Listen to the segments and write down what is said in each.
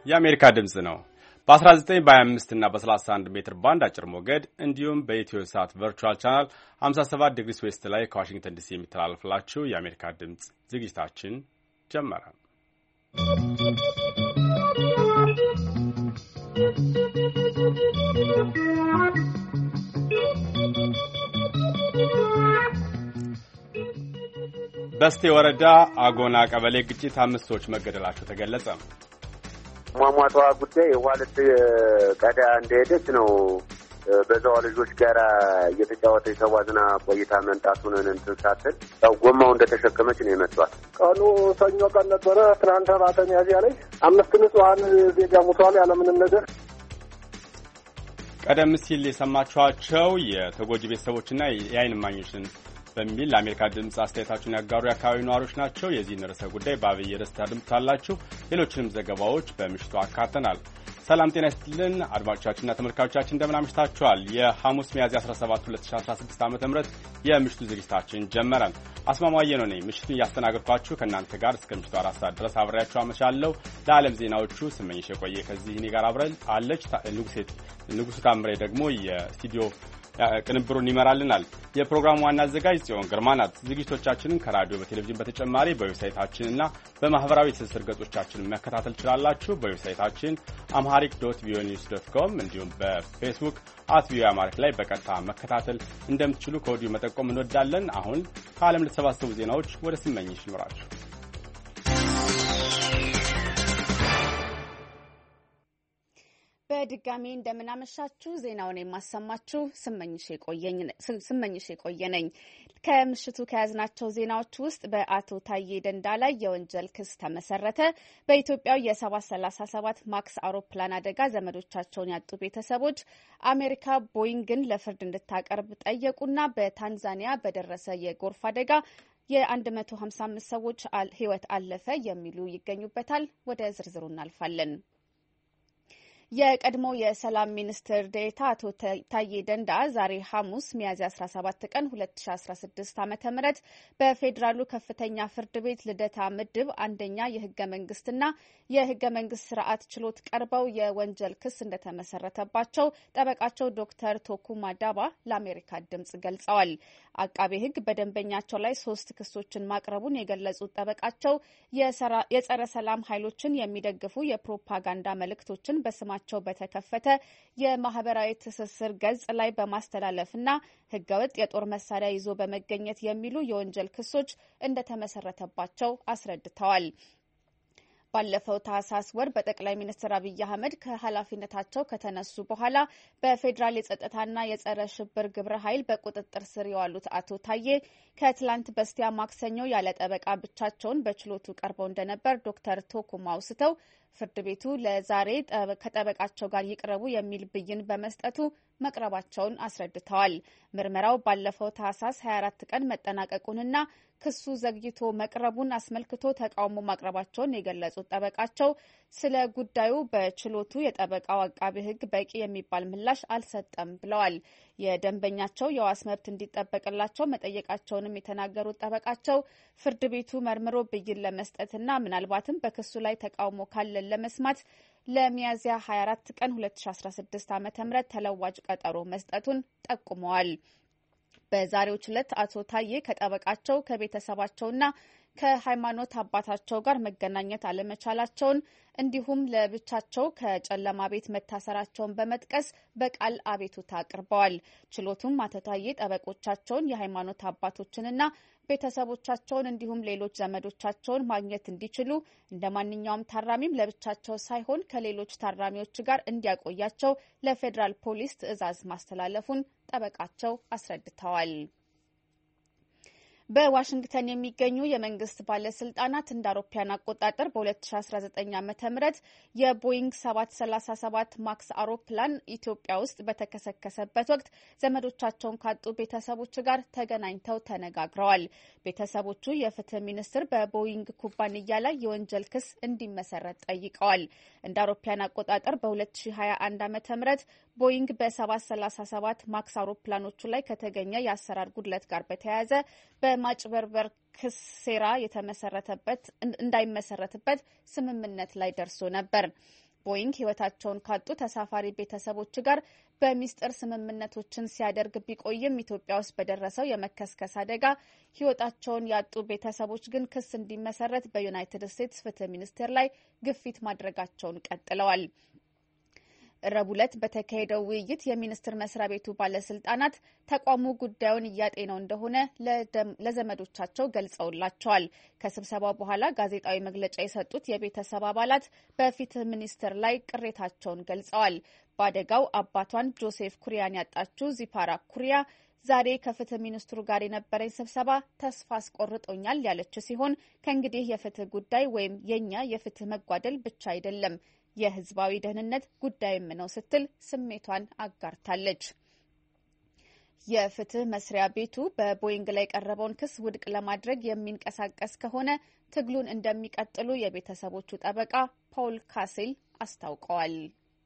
የአሜሪካ ድምጽ ነው። በ19 በ25 እና በ31 ሜትር ባንድ አጭር ሞገድ እንዲሁም በኢትዮ ሳት ቨርቹዋል ቻናል 57 ዲግሪ ዌስት ላይ ከዋሽንግተን ዲሲ የሚተላለፍላችሁ የአሜሪካ ድምጽ ዝግጅታችን ጀመረ። በስቴ ወረዳ አጎና ቀበሌ ግጭት 5 ሰዎች መገደላቸው ተገለጸ። ሟሟቷ ጉዳይ ዋልት ቀዳ እንደሄደች ነው። በዛው ልጆች ጋር እየተጫወተች ተዋዝና ቆይታ መንጣቱን እንትን ሳትል ያው ጎማው እንደተሸከመች ነው የመጣው። ቀኑ ሰኞ ቀን ነበረ። ትናንት ባተኛ ያዚያ ላይ 5 ንጹሃን ዜጋ ሞተዋል ያለምንም ነገር። ቀደም ሲል የሰማችኋቸው የተጎጂ ቤተሰቦችና የዓይን እማኞችን በሚል ለአሜሪካ ድምጽ አስተያየታቸውን ያጋሩ የአካባቢ ነዋሪዎች ናቸው። የዚህን ርዕሰ ጉዳይ በአብይ ርዕስ ታድምጣላችሁ። ሌሎችንም ዘገባዎች በምሽቱ አካተናል። ሰላም ጤና ይስጥልን አድማጮቻችንና ተመልካቾቻችን እንደምን አምሽታችኋል። የሐሙስ ሚያዝያ 17 2016 ዓ.ም የምሽቱ ዝግጅታችን ጀመረ። አስማማየ ነው ነኝ ምሽቱን እያስተናገድኳችሁ ከእናንተ ጋር እስከ ምሽቱ 4 ሰዓት ድረስ አብሬያችሁ አመሻለሁ። ለዓለም ዜናዎቹ ስመኝሽ የቆየ ከዚህ እኔ ጋር አብረን አለች። ንጉሱ ታምሬ ደግሞ የስቱዲዮ ቅንብሩን ይመራልናል። የፕሮግራሙ ዋና አዘጋጅ ጽዮን ግርማ ናት። ዝግጅቶቻችንን ከራዲዮ በቴሌቪዥን በተጨማሪ በዌብሳይታችንና በማህበራዊ ትስስር ገጾቻችን መከታተል ትችላላችሁ። በዌብሳይታችን amharic.voanews.com እንዲሁም በፌስቡክ @voaamharic ላይ በቀጥታ መከታተል እንደምትችሉ ከወዲሁ መጠቆም እንወዳለን። አሁን ከዓለም ለተሰባሰቡ ዜናዎች ወደ ስመኝሽ ይኖራችሁ። በድጋሚ እንደምናመሻችሁ ዜናውን የማሰማችሁ ስመኝሽ የቆየነኝ። ከምሽቱ ከያዝናቸው ዜናዎች ውስጥ በአቶ ታዬ ደንዳ ላይ የወንጀል ክስ ተመሰረተ፣ በኢትዮጵያው የ737 ማክስ አውሮፕላን አደጋ ዘመዶቻቸውን ያጡ ቤተሰቦች አሜሪካ ቦይንግን ለፍርድ እንድታቀርብ ጠየቁና በታንዛኒያ በደረሰ የጎርፍ አደጋ የ155 ሰዎች ሕይወት አለፈ የሚሉ ይገኙበታል። ወደ ዝርዝሩ እናልፋለን። የቀድሞ የሰላም ሚኒስትር ዴኤታ አቶ ታዬ ደንዳ ዛሬ ሐሙስ ሚያዝያ 17 ቀን 2016 ዓ.ም በፌዴራሉ ከፍተኛ ፍርድ ቤት ልደታ ምድብ አንደኛ የህገ መንግስትና የህገ መንግስት ስርዓት ችሎት ቀርበው የወንጀል ክስ እንደተመሰረተባቸው ጠበቃቸው ዶክተር ቶኩማ ዳባ ለአሜሪካ ድምጽ ገልጸዋል። አቃቤ ህግ በደንበኛቸው ላይ 3 ክሶችን ማቅረቡን የገለጹት ጠበቃቸው የጸረ ሰላም ኃይሎችን የሚደግፉ የፕሮፓጋንዳ መልእክቶችን በስማ ቸው በተከፈተ የማህበራዊ ትስስር ገጽ ላይ በማስተላለፍና ህገወጥ የጦር መሳሪያ ይዞ በመገኘት የሚሉ የወንጀል ክሶች እንደተመሰረተባቸው አስረድተዋል። ባለፈው ታህሳስ ወር በጠቅላይ ሚኒስትር አብይ አህመድ ከኃላፊነታቸው ከተነሱ በኋላ በፌዴራል የጸጥታና የጸረ ሽብር ግብረ ኃይል በቁጥጥር ስር የዋሉት አቶ ታዬ ከትላንት በስቲያ ማክሰኞ ያለ ጠበቃ ብቻቸውን በችሎቱ ቀርበው እንደነበር ዶክተር ቶኩማ አውስተው ፍርድ ቤቱ ለዛሬ ከጠበቃቸው ጋር ይቅረቡ የሚል ብይን በመስጠቱ መቅረባቸውን አስረድተዋል። ምርመራው ባለፈው ታህሳስ 24 ቀን መጠናቀቁንና ክሱ ዘግይቶ መቅረቡን አስመልክቶ ተቃውሞ ማቅረባቸውን የገለጹት ጠበቃቸው ስለ ጉዳዩ በችሎቱ የጠበቃው አቃቤ ሕግ በቂ የሚባል ምላሽ አልሰጠም ብለዋል። የደንበኛቸው የዋስ መብት እንዲጠበቅላቸው መጠየቃቸውንም የተናገሩት ጠበቃቸው ፍርድ ቤቱ መርምሮ ብይን ለመስጠትና ምናልባትም በክሱ ላይ ተቃውሞ ካለን ለመስማት ለሚያዝያ 24 ቀን 2016 ዓ.ም ተለዋጭ ቀጠሮ መስጠቱን ጠቁመዋል። በዛሬው ዕለት አቶ ታዬ ከጠበቃቸው ከቤተሰባቸውና ከሃይማኖት አባታቸው ጋር መገናኘት አለመቻላቸውን እንዲሁም ለብቻቸው ከጨለማ ቤት መታሰራቸውን በመጥቀስ በቃል አቤቱታ አቅርበዋል። ችሎቱም አቶ ታዬ ጠበቆቻቸውን፣ የሃይማኖት አባቶችንና ቤተሰቦቻቸውን እንዲሁም ሌሎች ዘመዶቻቸውን ማግኘት እንዲችሉ እንደ ማንኛውም ታራሚም ለብቻቸው ሳይሆን ከሌሎች ታራሚዎች ጋር እንዲያቆያቸው ለፌዴራል ፖሊስ ትዕዛዝ ማስተላለፉን ጠበቃቸው አስረድተዋል። በዋሽንግተን የሚገኙ የመንግስት ባለስልጣናት እንደ አውሮፓውያን አቆጣጠር በ2019 ዓ.ም የቦይንግ 737 ማክስ አውሮፕላን ኢትዮጵያ ውስጥ በተከሰከሰበት ወቅት ዘመዶቻቸውን ካጡ ቤተሰቦች ጋር ተገናኝተው ተነጋግረዋል። ቤተሰቦቹ የፍትህ ሚኒስቴር በቦይንግ ኩባንያ ላይ የወንጀል ክስ እንዲመሰረት ጠይቀዋል። እንደ አውሮፓውያን አቆጣጠር በ2021 ዓ.ም ቦይንግ በ737 ማክስ አውሮፕላኖቹ ላይ ከተገኘ የአሰራር ጉድለት ጋር በተያያዘ በማጭበርበር ክስ ሴራ እንዳይመሰረትበት ስምምነት ላይ ደርሶ ነበር። ቦይንግ ሕይወታቸውን ካጡ ተሳፋሪ ቤተሰቦች ጋር በሚስጥር ስምምነቶችን ሲያደርግ ቢቆይም ኢትዮጵያ ውስጥ በደረሰው የመከስከስ አደጋ ሕይወታቸውን ያጡ ቤተሰቦች ግን ክስ እንዲመሰረት በዩናይትድ ስቴትስ ፍትህ ሚኒስቴር ላይ ግፊት ማድረጋቸውን ቀጥለዋል። ረቡዕ ዕለት በተካሄደው ውይይት የሚኒስቴር መስሪያ ቤቱ ባለስልጣናት ተቋሙ ጉዳዩን እያጤነው እንደሆነ ለዘመዶቻቸው ገልጸውላቸዋል። ከስብሰባው በኋላ ጋዜጣዊ መግለጫ የሰጡት የቤተሰብ አባላት በፍትህ ሚኒስቴር ላይ ቅሬታቸውን ገልጸዋል። በአደጋው አባቷን ጆሴፍ ኩሪያን ያጣችው ዚፓራ ኩሪያ ዛሬ ከፍትህ ሚኒስትሩ ጋር የነበረኝ ስብሰባ ተስፋ አስቆርጦኛል ያለች ሲሆን ከእንግዲህ የፍትህ ጉዳይ ወይም የኛ የፍትህ መጓደል ብቻ አይደለም የህዝባዊ ደህንነት ጉዳይም ነው ስትል ስሜቷን አጋርታለች። የፍትህ መስሪያ ቤቱ በቦይንግ ላይ የቀረበውን ክስ ውድቅ ለማድረግ የሚንቀሳቀስ ከሆነ ትግሉን እንደሚቀጥሉ የቤተሰቦቹ ጠበቃ ፓውል ካሴል አስታውቀዋል።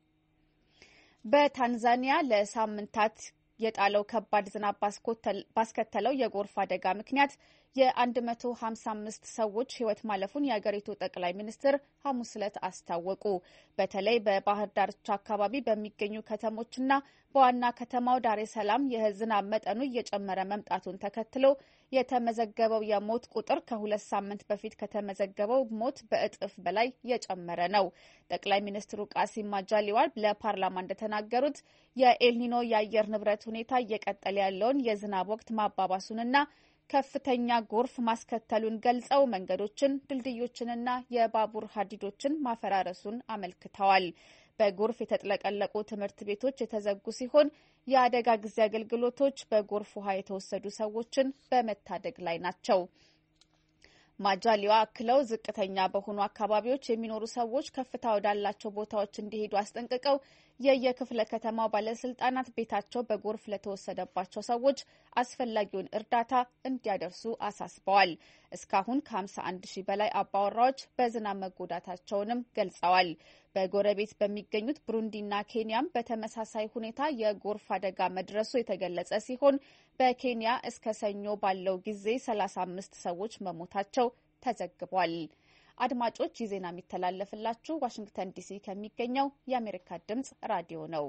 በታንዛኒያ ለሳምንታት የጣለው ከባድ ዝናብ ባስከተለው የጎርፍ አደጋ ምክንያት የ155 ሰዎች ህይወት ማለፉን የአገሪቱ ጠቅላይ ሚኒስትር ሐሙስ ዕለት አስታወቁ። በተለይ በባህር ዳርቻ አካባቢ በሚገኙ ከተሞችና በዋና ከተማው ዳሬ ሰላም የዝናብ መጠኑ እየጨመረ መምጣቱን ተከትሎ የተመዘገበው የሞት ቁጥር ከ2 ሳምንት በፊት ከተመዘገበው ሞት በእጥፍ በላይ የጨመረ ነው። ጠቅላይ ሚኒስትሩ ቃሲም ማጃሊዋ ለፓርላማ እንደተናገሩት የኤልኒኖ የአየር ንብረት ሁኔታ እየቀጠለ ያለውን የዝናብ ወቅት ማባባሱንና ከፍተኛ ጎርፍ ማስከተሉን ገልጸው መንገዶችን፣ ድልድዮችንና የባቡር ሀዲዶችን ማፈራረሱን አመልክተዋል። በጎርፍ የተጥለቀለቁ ትምህርት ቤቶች የተዘጉ ሲሆን የአደጋ ጊዜ አገልግሎቶች በጎርፍ ውሃ የተወሰዱ ሰዎችን በመታደግ ላይ ናቸው። ማጃሊዋ አክለው ዝቅተኛ በሆኑ አካባቢዎች የሚኖሩ ሰዎች ከፍታ ወዳላቸው ቦታዎች እንዲሄዱ አስጠንቅቀው የየክፍለ ከተማው ባለስልጣናት ቤታቸው በጎርፍ ለተወሰደባቸው ሰዎች አስፈላጊውን እርዳታ እንዲያደርሱ አሳስበዋል። እስካሁን ከ51 ሺህ በላይ አባወራዎች በዝናብ መጎዳታቸውንም ገልጸዋል። በጎረቤት በሚገኙት ብሩንዲና ኬንያም በተመሳሳይ ሁኔታ የጎርፍ አደጋ መድረሱ የተገለጸ ሲሆን በኬንያ እስከ ሰኞ ባለው ጊዜ 35 ሰዎች መሞታቸው ተዘግቧል። አድማጮች ይህ ዜና የሚተላለፍላችሁ ዋሽንግተን ዲሲ ከሚገኘው የአሜሪካ ድምጽ ራዲዮ ነው።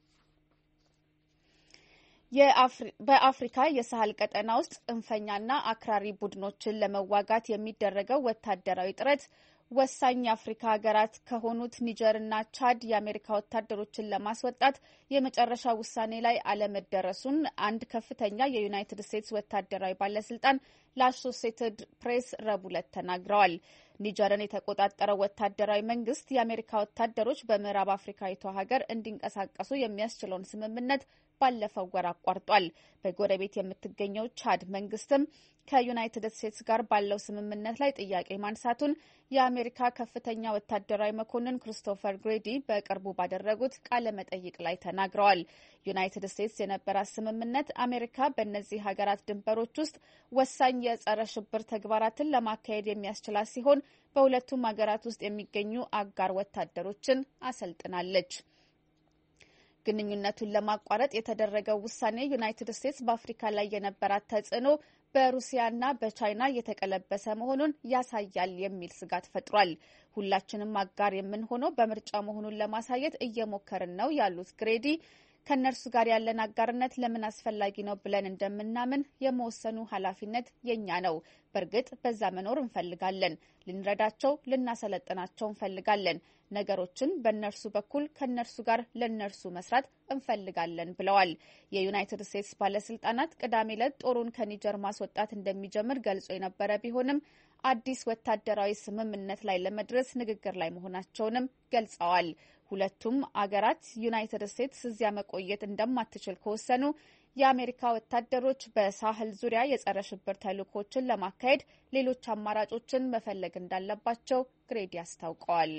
በአፍሪካ የሳህል ቀጠና ውስጥ ጽንፈኛና አክራሪ ቡድኖችን ለመዋጋት የሚደረገው ወታደራዊ ጥረት ወሳኝ የአፍሪካ ሀገራት ከሆኑት ኒጀርና ቻድ የአሜሪካ ወታደሮችን ለማስወጣት የመጨረሻ ውሳኔ ላይ አለመደረሱን አንድ ከፍተኛ የዩናይትድ ስቴትስ ወታደራዊ ባለስልጣን ለአሶሴትድ ፕሬስ ረቡዕ ዕለት ተናግረዋል። ኒጀርን የተቆጣጠረው ወታደራዊ መንግስት የአሜሪካ ወታደሮች በምዕራብ አፍሪካዊቷ ሀገር እንዲንቀሳቀሱ የሚያስችለውን ስምምነት ባለፈው ወር አቋርጧል። በጎረቤት የምትገኘው ቻድ መንግስትም ከዩናይትድ ስቴትስ ጋር ባለው ስምምነት ላይ ጥያቄ ማንሳቱን የአሜሪካ ከፍተኛ ወታደራዊ መኮንን ክሪስቶፈር ግሬዲ በቅርቡ ባደረጉት ቃለ መጠይቅ ላይ ተናግረዋል። ዩናይትድ ስቴትስ የነበራት ስምምነት አሜሪካ በእነዚህ ሀገራት ድንበሮች ውስጥ ወሳኝ የጸረ ሽብር ተግባራትን ለማካሄድ የሚያስችላት ሲሆን በሁለቱም ሀገራት ውስጥ የሚገኙ አጋር ወታደሮችን አሰልጥናለች። ግንኙነቱን ለማቋረጥ የተደረገው ውሳኔ ዩናይትድ ስቴትስ በአፍሪካ ላይ የነበራት ተጽዕኖ በሩሲያና በቻይና የተቀለበሰ መሆኑን ያሳያል የሚል ስጋት ፈጥሯል። ሁላችንም አጋር የምንሆነው በምርጫ መሆኑን ለማሳየት እየሞከርን ነው ያሉት ግሬዲ ከእነርሱ ጋር ያለን አጋርነት ለምን አስፈላጊ ነው ብለን እንደምናምን የመወሰኑ ኃላፊነት የኛ ነው። በእርግጥ በዛ መኖር እንፈልጋለን። ልንረዳቸው፣ ልናሰለጥናቸው እንፈልጋለን። ነገሮችን በእነርሱ በኩል ከእነርሱ ጋር ለእነርሱ መስራት እንፈልጋለን ብለዋል። የዩናይትድ ስቴትስ ባለስልጣናት ቅዳሜ ዕለት ጦሩን ከኒጀር ማስወጣት እንደሚጀምር ገልጾ የነበረ ቢሆንም አዲስ ወታደራዊ ስምምነት ላይ ለመድረስ ንግግር ላይ መሆናቸውንም ገልጸዋል። ሁለቱም አገራት ዩናይትድ ስቴትስ እዚያ መቆየት እንደማትችል ከወሰኑ የአሜሪካ ወታደሮች በሳህል ዙሪያ የጸረ ሽብር ተልዕኮችን ለማካሄድ ሌሎች አማራጮችን መፈለግ እንዳለባቸው ግሬዲ አስታውቀዋል።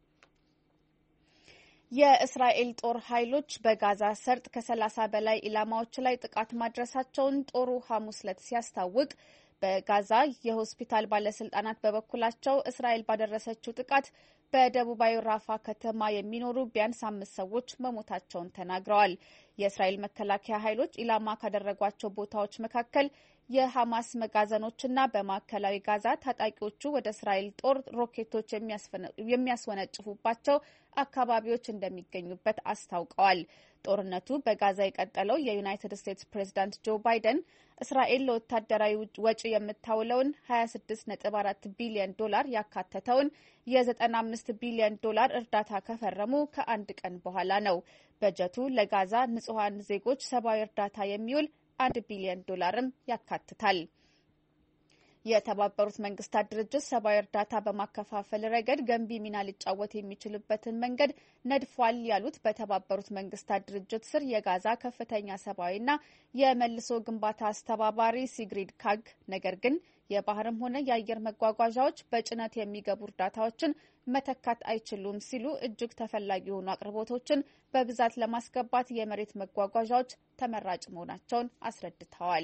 የእስራኤል ጦር ኃይሎች በጋዛ ሰርጥ ከ30 በላይ ኢላማዎች ላይ ጥቃት ማድረሳቸውን ጦሩ ሐሙስ ዕለት ሲያስታውቅ በጋዛ የሆስፒታል ባለስልጣናት በበኩላቸው እስራኤል ባደረሰችው ጥቃት በደቡባዊ ራፋ ከተማ የሚኖሩ ቢያንስ 5 ሰዎች መሞታቸውን ተናግረዋል። የእስራኤል መከላከያ ኃይሎች ኢላማ ካደረጓቸው ቦታዎች መካከል የሐማስ መጋዘኖችና በማዕከላዊ ጋዛ ታጣቂዎቹ ወደ እስራኤል ጦር ሮኬቶች የሚያስወነጭፉባቸው አካባቢዎች እንደሚገኙበት አስታውቀዋል። ጦርነቱ በጋዛ የቀጠለው የዩናይትድ ስቴትስ ፕሬዝዳንት ጆ ባይደን እስራኤል ለወታደራዊ ወጪ የምታውለውን $26.4 ቢሊዮን ያካተተውን የ$95 ቢሊዮን እርዳታ ከፈረሙ ከአንድ ቀን በኋላ ነው። በጀቱ ለጋዛ ንጹሐን ዜጎች ሰብአዊ እርዳታ የሚውል $1 ቢሊዮን ያካትታል። የተባበሩት መንግስታት ድርጅት ሰብአዊ እርዳታ በማከፋፈል ረገድ ገንቢ ሚና ሊጫወት የሚችልበትን መንገድ ነድፏል ያሉት በተባበሩት መንግስታት ድርጅት ስር የጋዛ ከፍተኛ ሰብአዊና የመልሶ ግንባታ አስተባባሪ ሲግሪድ ካግ፣ ነገር ግን የባህርም ሆነ የአየር መጓጓዣዎች በጭነት የሚገቡ እርዳታዎችን መተካት አይችሉም ሲሉ እጅግ ተፈላጊ የሆኑ አቅርቦቶችን በብዛት ለማስገባት የመሬት መጓጓዣዎች ተመራጭ መሆናቸውን አስረድተዋል።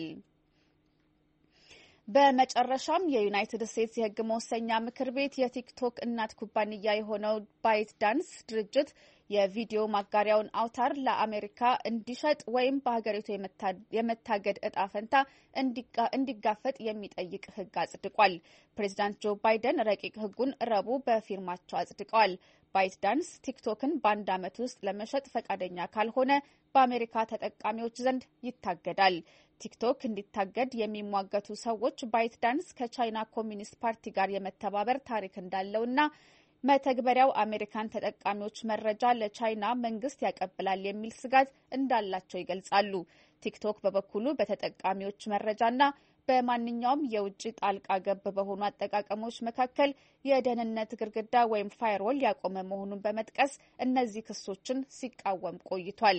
በመጨረሻም የዩናይትድ ስቴትስ የሕግ መወሰኛ ምክር ቤት የቲክቶክ እናት ኩባንያ የሆነው ባይት ዳንስ ድርጅት የቪዲዮ ማጋሪያውን አውታር ለአሜሪካ እንዲሸጥ ወይም በሀገሪቱ የመታገድ እጣ ፈንታ እንዲጋፈጥ የሚጠይቅ ሕግ አጽድቋል። ፕሬዚዳንት ጆ ባይደን ረቂቅ ሕጉን ረቡዕ በፊርማቸው አጽድቀዋል። ባይት ዳንስ ቲክቶክን በአንድ ዓመት ውስጥ ለመሸጥ ፈቃደኛ ካልሆነ በአሜሪካ ተጠቃሚዎች ዘንድ ይታገዳል። ቲክቶክ እንዲታገድ የሚሟገቱ ሰዎች ባይት ዳንስ ከቻይና ኮሚኒስት ፓርቲ ጋር የመተባበር ታሪክ እንዳለውና መተግበሪያው አሜሪካን ተጠቃሚዎች መረጃ ለቻይና መንግስት ያቀብላል የሚል ስጋት እንዳላቸው ይገልጻሉ። ቲክቶክ በበኩሉ በተጠቃሚዎች መረጃና በማንኛውም የውጭ ጣልቃ ገብ በሆኑ አጠቃቀሞች መካከል የደህንነት ግድግዳ ወይም ፋይርዎል ያቆመ መሆኑን በመጥቀስ እነዚህ ክሶችን ሲቃወም ቆይቷል።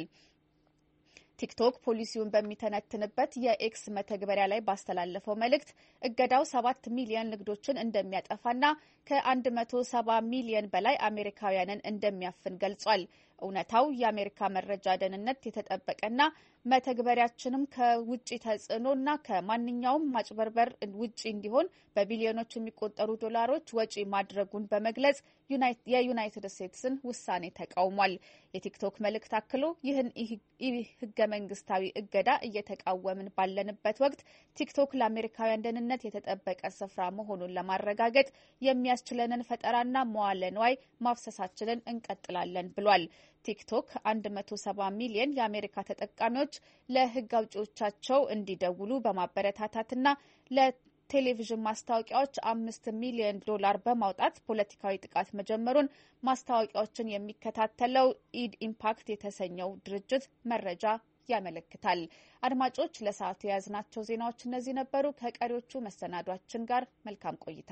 ቲክቶክ ፖሊሲውን በሚተነትንበት የኤክስ መተግበሪያ ላይ ባስተላለፈው መልእክት እገዳው 7 ሚሊዮን ንግዶችን እንደሚያጠፋና ከ170 ሚሊዮን በላይ አሜሪካውያንን እንደሚያፍን ገልጿል። እውነታው የአሜሪካ መረጃ ደህንነት የተጠበቀና መተግበሪያችንም ከውጭ ተጽዕኖና ከማንኛውም ማጭበርበር ውጪ እንዲሆን በቢሊዮኖች የሚቆጠሩ ዶላሮች ወጪ ማድረጉን በመግለጽ የዩናይትድ ስቴትስን ውሳኔ ተቃውሟል። የቲክቶክ መልእክት አክሎ ይህን ህገ መንግስታዊ እገዳ እየተቃወምን ባለንበት ወቅት ቲክቶክ ለአሜሪካውያን ደህንነት የተጠበቀ ስፍራ መሆኑን ለማረጋገጥ የሚያስችለንን ፈጠራና መዋለ ንዋይ ማፍሰሳችንን እንቀጥላለን ብሏል። ቲክቶክ 170 ሚሊዮን የአሜሪካ ተጠቃሚዎች ለህግ አውጪዎቻቸው እንዲደውሉ በማበረታታትና ለቴሌቪዥን ማስታወቂያዎች $5 ሚሊዮን በማውጣት ፖለቲካዊ ጥቃት መጀመሩን ማስታወቂያዎችን የሚከታተለው ኢድ ኢምፓክት የተሰኘው ድርጅት መረጃ ያመለክታል። አድማጮች፣ ለሰዓቱ የያዝናቸው ዜናዎች እነዚህ ነበሩ። ከቀሪዎቹ መሰናዷችን ጋር መልካም ቆይታ።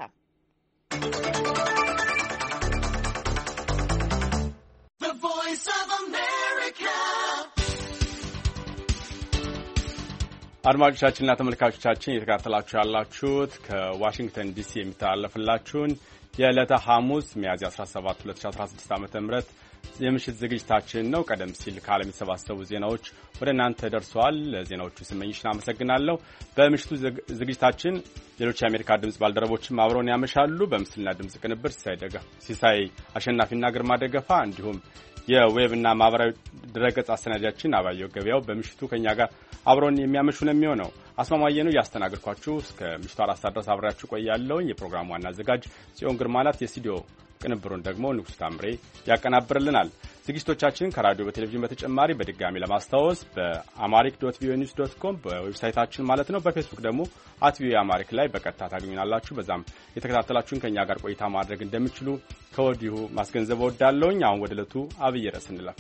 አድማጮቻችንና ተመልካቾቻችን እየተከታተላችሁ ያላችሁት ከዋሽንግተን ዲሲ የሚተላለፍላችሁን የዕለተ ሐሙስ ሚያዝያ 17 2016 ዓ.ም የምሽት ዝግጅታችን ነው። ቀደም ሲል ከዓለም የተሰባሰቡ ዜናዎች ወደ እናንተ ደርሰዋል። ለዜናዎቹ ስመኝሽን አመሰግናለሁ። በምሽቱ ዝግጅታችን ሌሎች የአሜሪካ ድምጽ ባልደረቦችም አብረውን ያመሻሉ። በምስልና ድምጽ ቅንብር ሲሳይ አሸናፊና ግርማ ደገፋ እንዲሁም የዌብና ማህበራዊ ድረገጽ አሰናጃችን አባየው ገበያው በምሽቱ ከኛ ጋር አብሮን የሚያመሹ ነው የሚሆነው። አስማማየ ነው ያስተናግድኳችሁ እስከ ምሽቱ 4 ሰዓት ድረስ አብራችሁ ቆያለሁ። የፕሮግራሙ ዋና አዘጋጅ ጽዮን ግርማ ናት። የስቱዲዮ ቅንብሩን ደግሞ ንጉስ ታምሬ ያቀናብርልናል። ዝግጅቶቻችን ከራዲዮ በቴሌቪዥን በተጨማሪ በድጋሚ ለማስታወስ በamaric.voanews.com በዌብሳይታችን ማለት ነው። በፌስቡክ ደግሞ @voaamaric ላይ በቀጥታ ታገኙናላችሁ። በዛም የተከታተላችሁን ከኛ ጋር ቆይታ ማድረግ እንደምትችሉ ከወዲሁ ማስገንዘብ እወዳለሁኝ። አሁን ወደ ዕለቱ አብይ ርዕስ እንለፍ።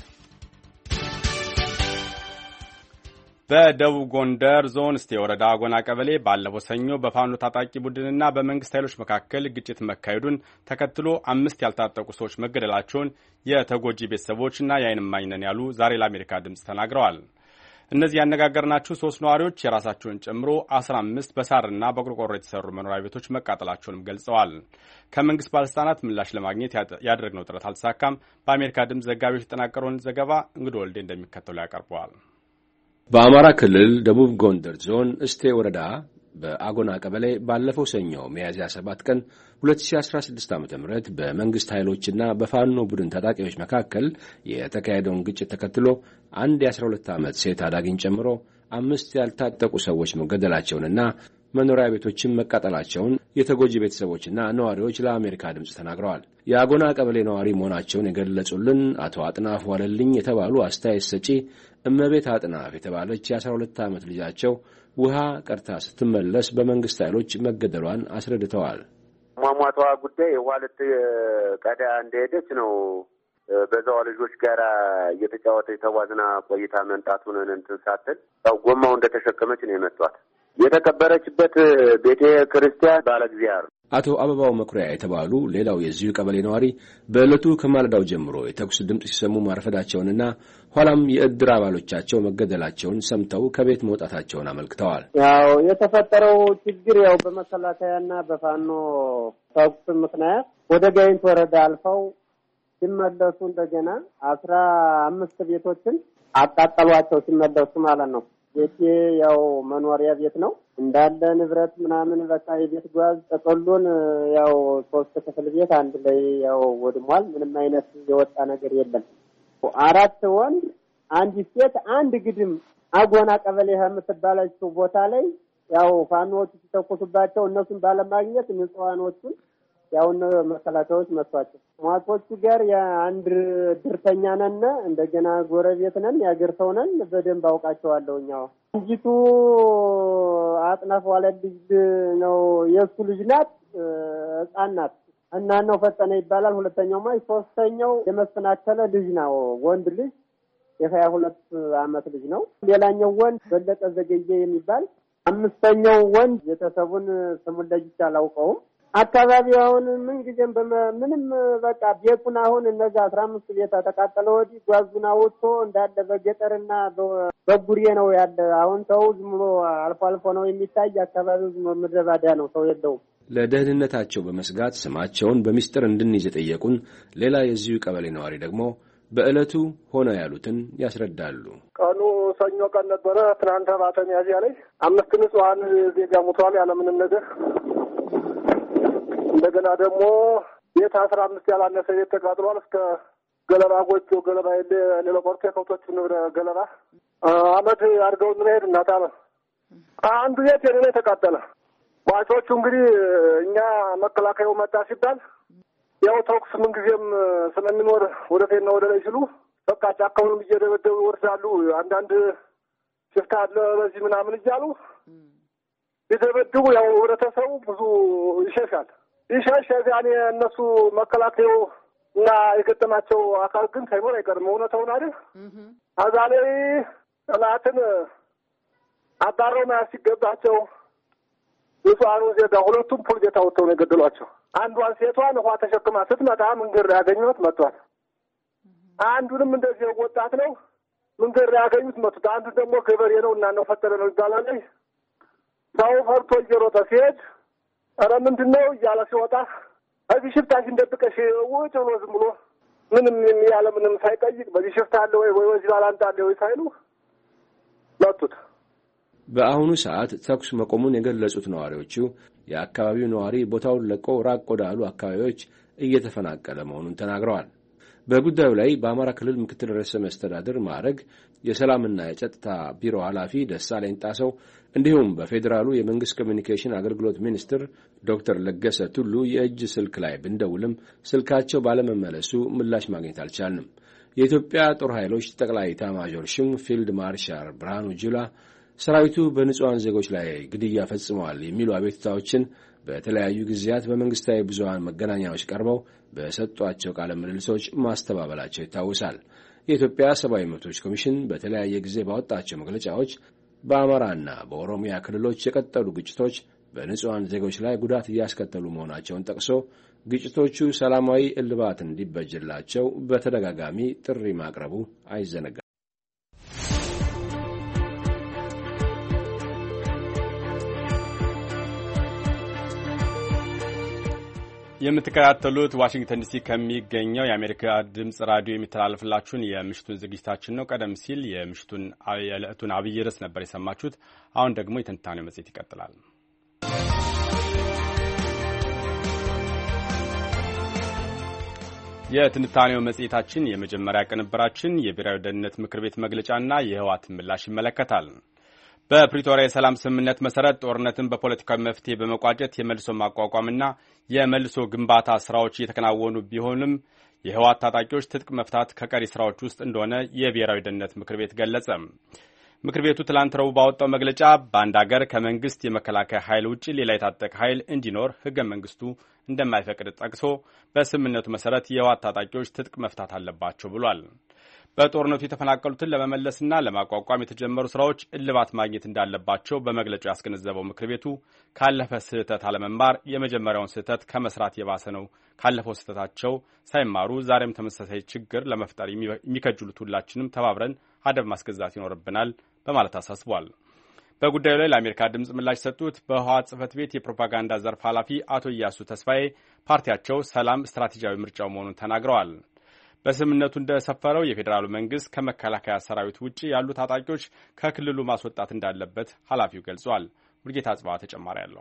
በደቡብ ጎንደር ዞን እስቴ ወረዳ አጎና ቀበሌ ባለፈው ሰኞ በፋኖ ታጣቂ ቡድንና በመንግስት ኃይሎች መካከል ግጭት መካሄዱን ተከትሎ 5 ያልታጠቁ ሰዎች መገደላቸውን የተጎጂ ቤተሰቦችና የዓይን እማኝ ነን ያሉ ዛሬ ለአሜሪካ ድምፅ ተናግረዋል። እነዚህ ያነጋገርናቸው 3 ነዋሪዎች የራሳቸውን ጨምሮ 15 በሳርና በቆርቆሮ የተሰሩ መኖሪያ ቤቶች መቃጠላቸውንም ገልጸዋል። ከመንግስት ባለስልጣናት ምላሽ ለማግኘት ያደረግነው ጥረት አልተሳካም። በአሜሪካ ድምፅ ዘጋቢዎች የተጠናቀረውን ዘገባ እንግዶ ወልዴ እንደሚከተሉ ያቀርበዋል። በአማራ ክልል ደቡብ ጎንደር ዞን እስቴ ወረዳ በአጎና ቀበሌ ባለፈው ሰኞ ሚያዝያ 7 ቀን 2016 ዓ.ም በመንግስት ኃይሎችና በፋኖ ቡድን ታጣቂዎች መካከል የተካሄደውን ግጭት ተከትሎ አንድ የ12 ዓመት ሴት አዳጊን ጨምሮ 5 ያልታጠቁ ሰዎች መገደላቸውንና መኖሪያ ቤቶችን መቃጠላቸውን የተጎጂ ቤተሰቦችና ነዋሪዎች ለአሜሪካ ድምፅ ተናግረዋል። የአጎና ቀበሌ ነዋሪ መሆናቸውን የገለጹልን አቶ አጥናፍ ዋለልኝ የተባሉ አስተያየት ሰጪ እመቤት አጥናፍ የተባለች የ12 ዓመት ልጃቸው ውሃ ቀርታ ስትመለስ በመንግስት ኃይሎች መገደሏን አስረድተዋል። ሟሟቷ ጉዳይ ውሃ ልትቀዳ እንደሄደች ነው። በዛው ልጆች ጋር እየተጫወተች ተዋዝና ቆይታ መንጣቱን እንትን ሳትል ያው ጎማው እንደተሸከመች ነው የመጧት። የተቀበረችበት ቤተ ክርስቲያን ባለ እግዚአብሔር። አቶ አበባው መኩሪያ የተባሉ ሌላው የዚሁ ቀበሌ ነዋሪ በዕለቱ ከማለዳው ጀምሮ የተኩስ ድምፅ ሲሰሙ ማርፈዳቸውንና ኋላም የእድር አባሎቻቸው መገደላቸውን ሰምተው ከቤት መውጣታቸውን አመልክተዋል። ያው የተፈጠረው ችግር ያው በመከላከያና በፋኖ ተኩስ ምክንያት ወደ ጋይንት ወረዳ አልፈው ሲመለሱ እንደገና 15 ቤቶችን አቃጠሏቸው ሲመለሱ ማለት ነው። ቤቴ ያው መኖሪያ ቤት ነው እንዳለ ንብረት ምናምን በቃ የቤት ጓዝ ጥቅሉን ያው 3 ክፍል ቤት አንድ ላይ ያው ወድሟል። ምንም አይነት የወጣ ነገር የለም። 4 ወንድ አንድ ሴት አንድ ግድም አጎና ቀበሌ የምትባለችው ቦታ ላይ ያው ፋኖዎች ሲተኩሱባቸው እነሱን ባለማግኘት ንጹሃኖቹን ያው መከላከያዎች መቷቸው። ሟቾቹ ጋር የአንድ ድርተኛ ነን፣ እንደገና ጎረቤት ነን፣ ያገር ሰው ነን። በደንብ አውቃቸዋለሁ። እኛው እንጂቱ አጥናፍ ዋለልኝ ነው የሱ ልጅ ናት፣ ሕፃን ናት። እና ነው ፈጠነ ይባላል። ሁለተኛው ማይ ሶስተኛው የመስናከለ ልጅ ነው፣ ወንድ ልጅ የ22 ዓመት ልጅ ነው። ሌላኛው ወንድ በለጠ ዘገየ የሚባል። አምስተኛው ወንድ ቤተሰቡን ስሙን ለይቼ አላውቀውም። አካባቢውን ምን ጊዜም ምንም በቃ ቤቱን አሁን እነዛ 15 ቤት ተቃጠለ ወዲህ ጓዙና ወጥቶ እንዳለ በገጠርና በጉሬ ነው ያለ። አሁን ሰው ዝም ብሎ አልፎ አልፎ ነው የሚታይ። አካባቢው ዝም ብሎ ምድረ ባዳ ነው፣ ሰው የለውም። ለደህንነታቸው በመስጋት ስማቸውን በሚስጥር እንድንይዝ የጠየቁን ሌላ የዚሁ ቀበሌ ነዋሪ ደግሞ በዕለቱ ሆነ ያሉትን ያስረዳሉ። ቀኑ ሰኞ ቀን ነበረ። ትናንት 7 ሚያዝያ ላይ 5 ንጹሃን ዜጋ ሞተዋል ያለምንም ነገር። እንደገና ደግሞ ቤት 15 ያላነሰ ቤት ተቃጥሏል። እስከ ገለባ ጎጆ ገለባ ሌላ ቆርጦ የከብቶች ገለባ አመድ አድርገው እንሄድ እናታለ አንዱ ቤት የኔ ተቃጠለ። ሟቾቹ እንግዲህ እኛ መከላከያው መጣ ሲባል ያው ተኩስ ምን ጊዜም ስለሚኖር ወደ ፌና ወደ ላይ ሲሉ በቃ ጫካውንም እየደበደቡ ይወርዳሉ። አንዳንድ ሽፍታ አለ በዚህ ምናምን እያሉ ይደበድቡ። ያው ህብረተሰቡ ብዙ ይሸሻል። ያኔ እነሱ መከላከያው እና የገጠማቸው አካል ግን ሳይኖር አይቀርም። እውነታውን አይደል? አዛ ላይ ጠላትን አባረው መያዝ ሲገባቸው ንጹሃኑ ዜጋ ሁለቱም ፖሊስ ወጥተው ነው የገደሏቸው። አንዷን ሴቷን ውሃ ተሸክማ ስትመጣ መንገድ ላይ ያገኙት መቷል። አንዱንም እንደዚህ ወጣት ነው መንገድ ላይ ያገኙት መቱት። አንዱ ደግሞ ገበሬ ነው እና ነው ፈጠረ ነው ይባላል። ሰው ፈርቶ እየሮጠ ሲሄድ ኧረ ምንድነው እያለ ሲወጣ እዚህ ሽፍታሽ እንደጥቀሽ ውጭ ብሎ ዝም ብሎ ምንም ያለ ምንም ሳይጠይቅ በዚህ ሽፍታ አለ ወይ ወዚህ ባላንጣ አለ ወይ ሳይሉ መቱት። በአሁኑ ሰዓት ተኩስ መቆሙን የገለጹት ነዋሪዎቹ የአካባቢው ነዋሪ ቦታውን ለቆ ራቅ ወዳሉ አካባቢዎች እየተፈናቀለ መሆኑን ተናግረዋል። በጉዳዩ ላይ በአማራ ክልል ምክትል ርዕሰ መስተዳድር ማዕረግ የሰላምና የጸጥታ ቢሮ ኃላፊ ደሳለኝ ጣሰው እንዲሁም በፌዴራሉ የመንግስት ኮሚኒኬሽን አገልግሎት ሚኒስትር ዶክተር ለገሰ ቱሉ የእጅ ስልክ ላይ ብንደውልም ስልካቸው ባለመመለሱ ምላሽ ማግኘት አልቻልንም። የኢትዮጵያ ጦር ኃይሎች ጠቅላይ ኤታማዦር ሹም ፊልድ ማርሻል ብርሃኑ ጁላ ሰራዊቱ በንጹሃን ዜጎች ላይ ግድያ ፈጽመዋል የሚሉ አቤቱታዎችን በተለያዩ ጊዜያት በመንግስታዊ ብዙሃን መገናኛዎች ቀርበው በሰጧቸው ቃለ ምልልሶች ማስተባበላቸው ይታወሳል። የኢትዮጵያ ሰብአዊ መብቶች ኮሚሽን በተለያየ ጊዜ ባወጣቸው መግለጫዎች በአማራና በኦሮሚያ ክልሎች የቀጠሉ ግጭቶች በንጹሃን ዜጎች ላይ ጉዳት እያስከተሉ መሆናቸውን ጠቅሶ ግጭቶቹ ሰላማዊ እልባት እንዲበጅላቸው በተደጋጋሚ ጥሪ ማቅረቡ አይዘነጋም። የምትከታተሉት ዋሽንግተን ዲሲ ከሚገኘው የአሜሪካ ድምጽ ራዲዮ የሚተላለፍላችሁን የምሽቱን ዝግጅታችን ነው። ቀደም ሲል የዕለቱን አብይ ርዕስ ነበር የሰማችሁት። አሁን ደግሞ የትንታኔው መጽሔት ይቀጥላል። የትንታኔው መጽሔታችን የመጀመሪያ ቅንብራችን የብሔራዊ ደህንነት ምክር ቤት መግለጫና የህወሓትን ምላሽ ይመለከታል። በፕሪቶሪያ የሰላም ስምምነት መሰረት ጦርነትን በፖለቲካዊ መፍትሄ በመቋጨት የመልሶ ማቋቋምና የመልሶ ግንባታ ስራዎች እየተከናወኑ ቢሆንም የህወሓት ታጣቂዎች ትጥቅ መፍታት ከቀሪ ስራዎች ውስጥ እንደሆነ የብሔራዊ ደህንነት ምክር ቤት ገለጸ። ምክር ቤቱ ትላንት ረቡዕ ባወጣው መግለጫ በአንድ ሀገር ከመንግስት የመከላከያ ኃይል ውጭ ሌላ የታጠቀ ኃይል እንዲኖር ህገ መንግስቱ እንደማይፈቅድ ጠቅሶ በስምምነቱ መሰረት የህወሓት ታጣቂዎች ትጥቅ መፍታት አለባቸው ብሏል። በጦርነቱ የተፈናቀሉትን ለመመለስና ለማቋቋም የተጀመሩ ስራዎች እልባት ማግኘት እንዳለባቸው በመግለጫው ያስገነዘበው ምክር ቤቱ ካለፈ ስህተት አለመማር የመጀመሪያውን ስህተት ከመስራት የባሰ ነው፣ ካለፈው ስህተታቸው ሳይማሩ ዛሬም ተመሳሳይ ችግር ለመፍጠር የሚከጅሉት ሁላችንም ተባብረን አደብ ማስገዛት ይኖርብናል በማለት አሳስቧል። በጉዳዩ ላይ ለአሜሪካ ድምፅ ምላሽ ሰጡት በህወሓት ጽህፈት ቤት የፕሮፓጋንዳ ዘርፍ ኃላፊ አቶ ኢያሱ ተስፋዬ ፓርቲያቸው ሰላም ስትራቴጂያዊ ምርጫው መሆኑን ተናግረዋል። በስምምነቱ እንደሰፈረው የፌዴራሉ መንግስት ከመከላከያ ሰራዊት ውጭ ያሉ ታጣቂዎች ከክልሉ ማስወጣት እንዳለበት ኃላፊው ገልጿል። ሙልጌታ አጽባ ተጨማሪ ያለው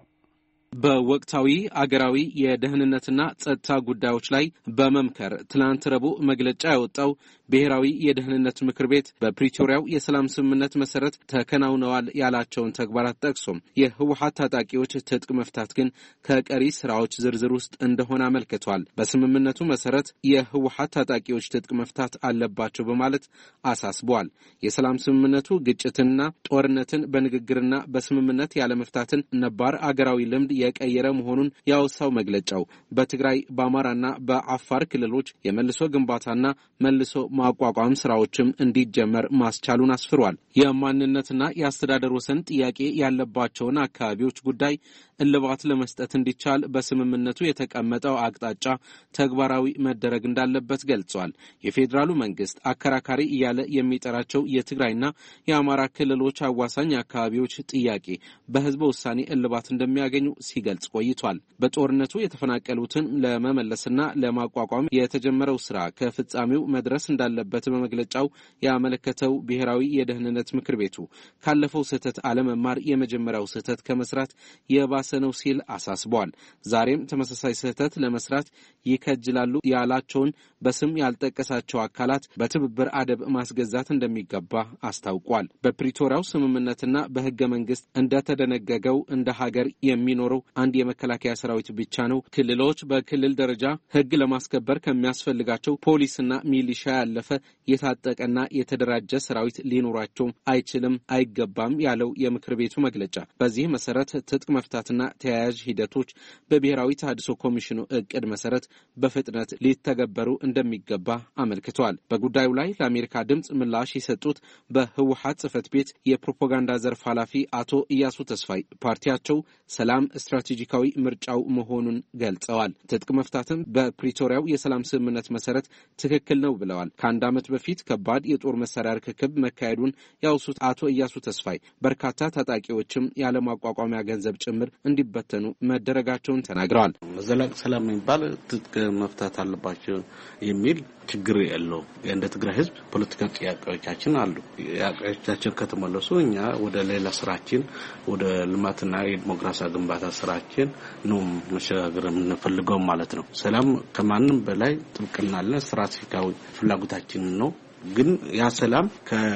በወቅታዊ አገራዊ የደህንነትና ጸጥታ ጉዳዮች ላይ በመምከር ትላንት ረቡዕ መግለጫ ያወጣው ብሔራዊ የደህንነት ምክር ቤት በፕሪቶሪያው የሰላም ስምምነት መሰረት ተከናውነዋል ያላቸውን ተግባራት ጠቅሶም የህወሓት ታጣቂዎች ትጥቅ መፍታት ግን ከቀሪ ስራዎች ዝርዝር ውስጥ እንደሆነ አመልክቷል። በስምምነቱ መሰረት የህወሓት ታጣቂዎች ትጥቅ መፍታት አለባቸው በማለት አሳስቧል። የሰላም ስምምነቱ ግጭትንና ጦርነትን በንግግርና በስምምነት ያለመፍታትን ነባር አገራዊ ልምድ የቀየረ መሆኑን ያወሳው መግለጫው በትግራይ በአማራና በአፋር ክልሎች የመልሶ ግንባታና መልሶ ማቋቋም ስራዎችም እንዲጀመር ማስቻሉን አስፍሯል። የማንነትና የአስተዳደር ወሰን ጥያቄ ያለባቸውን አካባቢዎች ጉዳይ እልባት ለመስጠት እንዲቻል በስምምነቱ የተቀመጠው አቅጣጫ ተግባራዊ መደረግ እንዳለበት ገልጿል። የፌዴራሉ መንግስት አከራካሪ እያለ የሚጠራቸው የትግራይና የአማራ ክልሎች አዋሳኝ አካባቢዎች ጥያቄ በህዝበ ውሳኔ እልባት እንደሚያገኙ ሲገልጽ ቆይቷል። በጦርነቱ የተፈናቀሉትን ለመመለስና ለማቋቋም የተጀመረው ስራ ከፍጻሜው መድረስ እንዳለበት በመግለጫው ያመለከተው ብሔራዊ የደህንነት ምክር ቤቱ ካለፈው ስህተት አለመማር የመጀመሪያው ስህተት ከመስራት የባሰ ነው ሲል አሳስቧል። ዛሬም ተመሳሳይ ስህተት ለመስራት ይከጅላሉ ያላቸውን በስም ያልጠቀሳቸው አካላት በትብብር አደብ ማስገዛት እንደሚገባ አስታውቋል። በፕሪቶሪያው ስምምነትና በህገ መንግስት እንደተደነገገው እንደ ሀገር የሚኖረው አንድ የመከላከያ ሰራዊት ብቻ ነው። ክልሎች በክልል ደረጃ ህግ ለማስከበር ከሚያስፈልጋቸው ፖሊስና ሚሊሻ ያለፈ የታጠቀና የተደራጀ ሰራዊት ሊኖራቸው አይችልም፣ አይገባም ያለው የምክር ቤቱ መግለጫ በዚህ መሰረት ትጥቅ መፍታትና ተያያዥ ሂደቶች በብሔራዊ ተሃድሶ ኮሚሽኑ እቅድ መሰረት በፍጥነት ሊተገበሩ እንደሚገባ አመልክቷል። በጉዳዩ ላይ ለአሜሪካ ድምጽ ምላሽ የሰጡት በህወሓት ጽህፈት ቤት የፕሮፓጋንዳ ዘርፍ ኃላፊ አቶ ኢያሱ ተስፋይ ፓርቲያቸው ሰላም ስትራቴጂካዊ ምርጫው መሆኑን ገልጸዋል። ትጥቅ መፍታትም በፕሪቶሪያው የሰላም ስምምነት መሰረት ትክክል ነው ብለዋል። ከአንድ ዓመት በፊት ከባድ የጦር መሳሪያ ርክክብ መካሄዱን ያውሱት አቶ ኢያሱ ተስፋይ በርካታ ታጣቂዎችም ያለማቋቋሚያ ገንዘብ ጭምር እንዲበተኑ መደረጋቸውን ተናግረዋል። ዘላቂ ሰላም የሚባል ትጥቅ መፍታት አለባቸው የሚል ችግር የለው። እንደ ትግራይ ህዝብ ፖለቲካ ጥያቄዎቻችን አሉ። ጥያቄዎቻችን ከተመለሱ እኛ ወደ ሌላ ስራችን ወደ ልማትና የዲሞክራሲ ግንባታ ስራችን ነው መሸጋገር የምንፈልገው ማለት ነው። ሰላም ከማንም በላይ ጥብቅና አለ፣ ስትራቴጂካዊ ፍላጎታችን ነው። ግን ያ ሰላም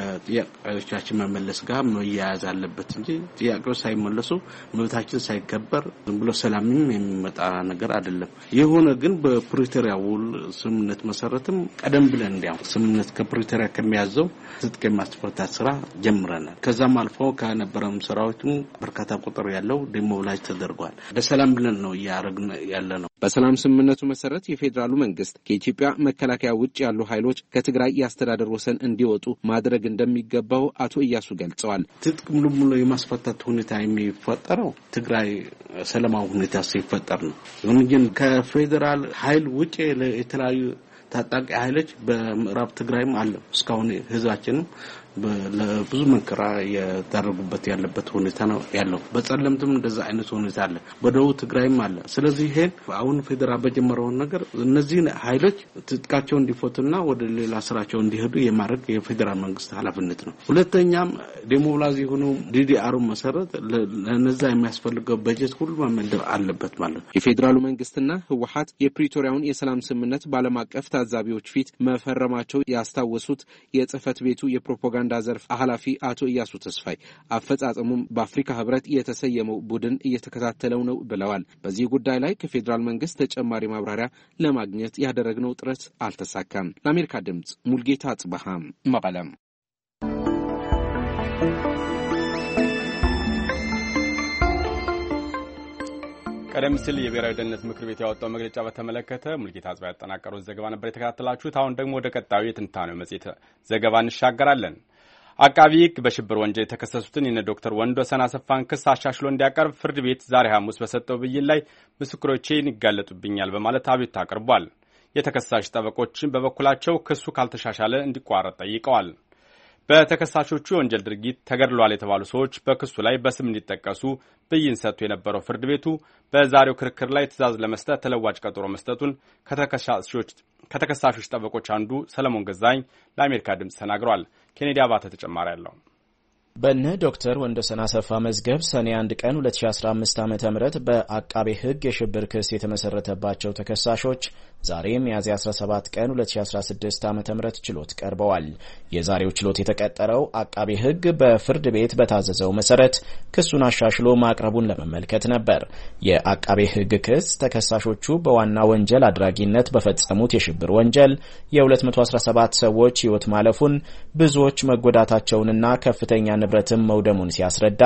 ከጥያቄዎቻችን መመለስ ጋር መያያዝ አለበት እንጂ ጥያቄዎች ሳይመለሱ መብታችን ሳይከበር ዝም ብሎ ሰላምም የሚመጣ ነገር አይደለም። የሆነ ግን በፕሪቶሪያ ውል ስምምነት መሰረትም ቀደም ብለን እንዲያው ስምምነት ከፕሪቶሪያ ከሚያዘው ትጥቅ ማስፈታት ስራ ጀምረናል። ከዛም አልፎ ከነበረም ስራዎችም በርካታ ቁጥር ያለው ዲሞብላይዝ ተደርጓል። ለሰላም ብለን ነው ያረግነ ያለ ነው። በሰላም ስምምነቱ መሰረት የፌዴራሉ መንግስት ከኢትዮጵያ መከላከያ ውጭ ያሉ ኃይሎች ከትግራይ ያስተዳደር ወሰን እንዲወጡ ማድረግ እንደሚገባው አቶ ኢያሱ ገልጸዋል። ትጥቅ ሙሉ የማስፈታት ሁኔታ የሚፈጠረው ትግራይ ሰላማዊ ሁኔታ ሲፈጠር ነው። ግን ከፌዴራል ኃይል ውጭ የተለያዩ ታጣቂ ኃይሎች በምዕራብ ትግራይም አለ። እስካሁን ህዝባችንም ለብዙ መከራ ያደረጉበት ያለበት ሁኔታ ነው ያለው። በጸለምትም እንደዛ አይነት ሁኔታ አለ። በደቡብ ትግራይም አለ። ስለዚህ ይሄ አሁን ፌዴራል በጀመረው ነገር እነዚህ ኃይሎች ትጥቃቸው እንዲፈቱና ወደ ሌላ ስራቸው እንዲሄዱ የማድረግ የፌዴራል መንግስት ኃላፊነት ነው። ሁለተኛም ዴሞብላይዝ ሆኖ ዲዲአር መሰረት ለነዛ የሚያስፈልገው በጀት ሁሉ መመደብ አለበት ማለት ነው። የፌዴራሉ መንግስትና ህወሓት የፕሪቶሪያውን የሰላም ስምምነት ባለም አቀፍ ታዛቢዎች ፊት መፈረማቸው ያስታወሱት የጽህፈት ቤቱ የፕሮፓጋንዳ ፕሮፓጋንዳ ዘርፍ ኃላፊ አቶ ኢያሱ ተስፋይ አፈጻጸሙም በአፍሪካ ህብረት የተሰየመው ቡድን እየተከታተለው ነው ብለዋል። በዚህ ጉዳይ ላይ ከፌዴራል መንግስት ተጨማሪ ማብራሪያ ለማግኘት ያደረግነው ጥረት አልተሳካም። ለአሜሪካ ድምጽ ሙልጌታ አጽባሃም መቀለም። ቀደም ሲል የብሔራዊ ደህንነት ምክር ቤት ያወጣው መግለጫ በተመለከተ ሙልጌታ አጽባ ያጠናቀረው ዘገባ ነበር የተከታተላችሁት። አሁን ደግሞ ወደ ቀጣዩ የትንታኔው መጽሔት ዘገባ እንሻገራለን። አቃቢ ሕግ በሽብር ወንጀል የተከሰሱትን የነ ዶክተር ወንዶሰን አሰፋን ክስ አሻሽሎ እንዲያቀርብ ፍርድ ቤት ዛሬ ሐሙስ በሰጠው ብይን ላይ ምስክሮቼን ይጋለጡብኛል በማለት አቤቱታ አቅርቧል። የተከሳሽ ጠበቆችን በበኩላቸው ክሱ ካልተሻሻለ እንዲቋረጥ ጠይቀዋል። በተከሳሾቹ የወንጀል ድርጊት ተገድለዋል የተባሉ ሰዎች በክሱ ላይ በስም እንዲጠቀሱ ብይን ሰጥቶ የነበረው ፍርድ ቤቱ በዛሬው ክርክር ላይ ትዕዛዝ ለመስጠት ተለዋጭ ቀጠሮ መስጠቱን ከተከሳሾች ጠበቆች አንዱ ሰለሞን ገዛኝ ለአሜሪካ ድምፅ ተናግሯል። ኬኔዲ አባተ ተጨማሪ አለው። በእነ ዶክተር ወንዶሰን አሰፋ መዝገብ ሰኔ 1 ቀን 2015 ዓ.ም በአቃቤ ሕግ የሽብር ክስ የተመሰረተባቸው ተከሳሾች ዛሬ ሚያዝያ 17 ቀን 2016 ዓ.ም ችሎት ቀርበዋል። የዛሬው ችሎት የተቀጠረው አቃቤ ሕግ በፍርድ ቤት በታዘዘው መሰረት ክሱን አሻሽሎ ማቅረቡን ለመመልከት ነበር። የአቃቤ ሕግ ክስ ተከሳሾቹ በዋና ወንጀል አድራጊነት በፈጸሙት የሽብር ወንጀል የ217 ሰዎች ሕይወት ማለፉን፣ ብዙዎች መጎዳታቸውንና ከፍተኛ ንብረትም መውደሙን ሲያስረዳ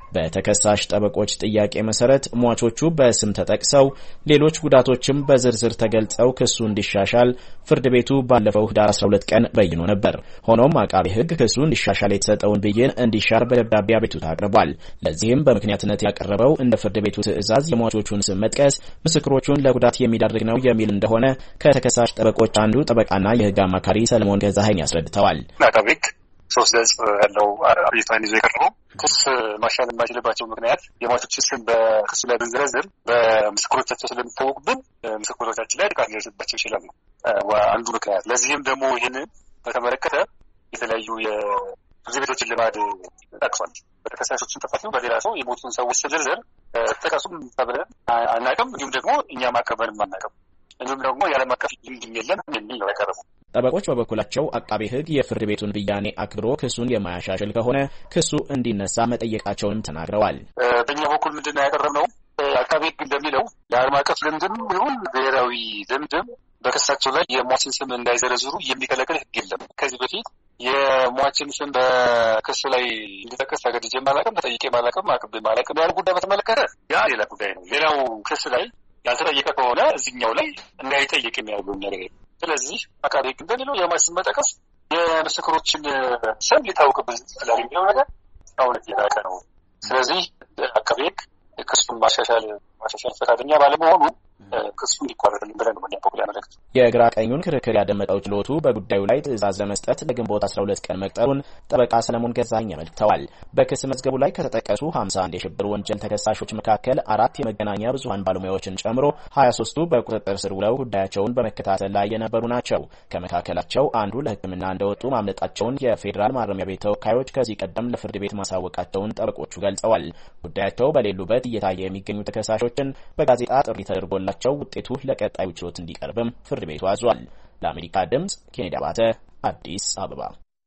በተከሳሽ ጠበቆች ጥያቄ መሰረት ሟቾቹ በስም ተጠቅሰው ሌሎች ጉዳቶችም በዝርዝር ተገልጸው ክሱ እንዲሻሻል ፍርድ ቤቱ ባለፈው ህዳር 12 ቀን በይኖ ነበር። ሆኖም አቃቤ ሕግ ክሱ እንዲሻሻል የተሰጠውን ብይን እንዲሻር በደብዳቤ አቤቱታ አቅርቧል። ለዚህም በምክንያትነት ያቀረበው እንደ ፍርድ ቤቱ ትዕዛዝ የሟቾቹን ስም መጥቀስ ምስክሮቹን ለጉዳት የሚዳርግ ነው የሚል እንደሆነ ከተከሳሽ ጠበቆች አንዱ ጠበቃና የህግ አማካሪ ሰለሞን ገዛኸኝ ያስረድተዋል። አቃቤ ሕግ 3 ገጽ ያለው አቤቱታን ይዞ የቀረበው ክስ ማሻል የማይችልባቸው ምክንያት የሟቾች ስም በክሱ ላይ ብንዘረዝር በምስክሮቻቸው ስለሚታወቁብን ምስክሮቻችን ላይ ጥቃት ሊደርስባቸው ይችላል ነው አንዱ ምክንያት። ለዚህም ደግሞ ይህንን በተመለከተ የተለያዩ የፍርድ ቤቶችን ልማድ ጠቅሷል። በተከሳሾችን ጥፋት በሌላ ሰው የሞቱን ሰዎች ዝርዝር ጥቀሱም ተብለን አናውቅም፣ እንዲሁም ደግሞ እኛ ማቀበልም አናውቅም፣ እንዲሁም ደግሞ የዓለም አቀፍ ልምድም የለም የሚል ነው ያቀረቡ። ጠበቆች በበኩላቸው አቃቤ ሕግ የፍርድ ቤቱን ብያኔ አክብሮ ክሱን የማያሻሽል ከሆነ ክሱ እንዲነሳ መጠየቃቸውንም ተናግረዋል። በእኛ በኩል ምንድን ነው ያቀረብነው? አቃቤ ሕግ እንደሚለው የዓለም አቀፍ ልምድም ይሁን ብሔራዊ ልምድም በክሳቸው ላይ የሟችን ስም እንዳይዘረዝሩ የሚከለክል ሕግ የለም። ከዚህ በፊት የሟችን ስም በክስ ላይ እንዲጠቀስ ተገድጄም አላውቅም፣ ተጠይቄም አላውቅም፣ አቅቤም አላውቅም ያሉ ጉዳይ በተመለከተ ያ ሌላ ጉዳይ ነው። ሌላው ክስ ላይ ያልተጠየቀ ከሆነ እዚህኛው ላይ እንዳይጠየቅ የሚያደርገው ነገር የለም። ስለዚህ አቃቤ ሕግ እንደሚለው የሟች ስም መጠቀስ የምስክሮችን ስም ሊታወቅበት ይችላል የሚለው ነገር አሁን እየራቀ ነው። ስለዚህ አቃቤ ሕግ ክሱን ማሻሻል ፈቃደኛ ባለመሆኑ ክሱ እንዲቋረጥልን ብለን ነው በኩል ያመለክት። የግራ ቀኙን ክርክር ያደመጠው ችሎቱ በጉዳዩ ላይ ትዕዛዝ ለመስጠት ለግንቦት 12 ቀን መቅጠሩን ጠበቃ ሰለሞን ገዛኸኝ ያመልክተዋል። በክስ መዝገቡ ላይ ከተጠቀሱ 51 የሽብር ወንጀል ተከሳሾች መካከል 4 የመገናኛ ብዙሃን ባለሙያዎችን ጨምሮ 23ቱ በቁጥጥር ስር ውለው ጉዳያቸውን በመከታተል ላይ የነበሩ ናቸው። ከመካከላቸው አንዱ ለሕክምና እንደወጡ ማምለጣቸውን የፌዴራል ማረሚያ ቤት ተወካዮች ከዚህ ቀደም ለፍርድ ቤት ማሳወቃቸውን ጠበቆቹ ገልጸዋል። ጉዳያቸው በሌሉበት እየታየ የሚገኙ ተከሳሾችን በጋዜጣ ጥሪ ተደርጎላቸው ውጤቱ ለቀጣዩ ችሎት እንዲቀርብም ፍርድ ቤቱ አዟል። ለአሜሪካ ድምጽ ኬኔዲ አባተ አዲስ አበባ።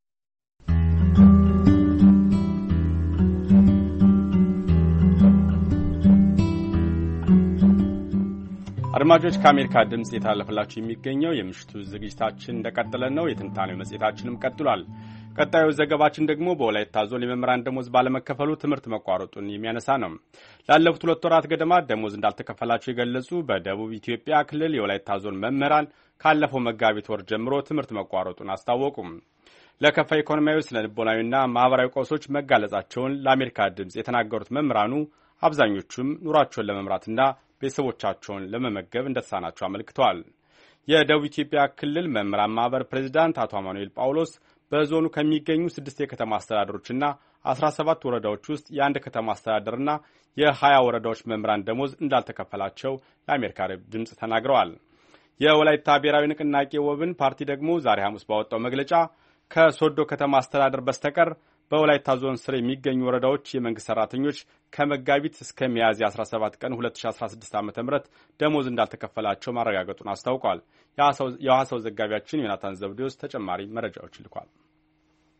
አድማጮች ከአሜሪካ ድምጽ የተላለፈላችሁ የሚገኘው የምሽቱ ዝግጅታችን እንደቀጠለ ነው። የትንታኔው መጽሔታችንም ቀጥሏል። ቀጣዩ ዘገባችን ደግሞ በወላይታ ዞን የመምህራን ደሞዝ ባለመከፈሉ ትምህርት መቋረጡን የሚያነሳ ነው። ላለፉት 2 ወራት ገደማ ደሞዝ እንዳልተከፈላቸው የገለጹ በደቡብ ኢትዮጵያ ክልል የወላይታ ዞን መምህራን ካለፈው መጋቢት ወር ጀምሮ ትምህርት መቋረጡን አስታወቁም። ለከፋ ኢኮኖሚያዊ፣ ስነ ልቦናዊና ማህበራዊ ቀውሶች መጋለጻቸውን ለአሜሪካ ድምፅ የተናገሩት መምህራኑ አብዛኞቹም ኑሯቸውን ለመምራትና ቤተሰቦቻቸውን ለመመገብ እንደተሳናቸው አመልክተዋል። የደቡብ ኢትዮጵያ ክልል መምህራን ማህበር ፕሬዚዳንት አቶ አማኑኤል ጳውሎስ በዞኑ ከሚገኙ 6 የከተማ አስተዳደሮችና 17 ወረዳዎች ውስጥ የአንድ ከተማ አስተዳደርና የ20 ወረዳዎች መምህራን ደሞዝ እንዳልተከፈላቸው ለአሜሪካ ድምፅ ተናግረዋል። የወላይታ ብሔራዊ ንቅናቄ ወብን ፓርቲ ደግሞ ዛሬ ሐሙስ ባወጣው መግለጫ ከሶዶ ከተማ አስተዳደር በስተቀር በወላይታ ዞን ስር የሚገኙ ወረዳዎች የመንግስት ሰራተኞች ከመጋቢት እስከ ሚያዝያ 17 ቀን 2016 ዓ.ም ደሞዝ እንዳልተከፈላቸው ማረጋገጡን አስታውቋል። የሐዋሳው ዘጋቢያችን ዮናታን ዘብዴዎስ ተጨማሪ መረጃዎች ልኳል።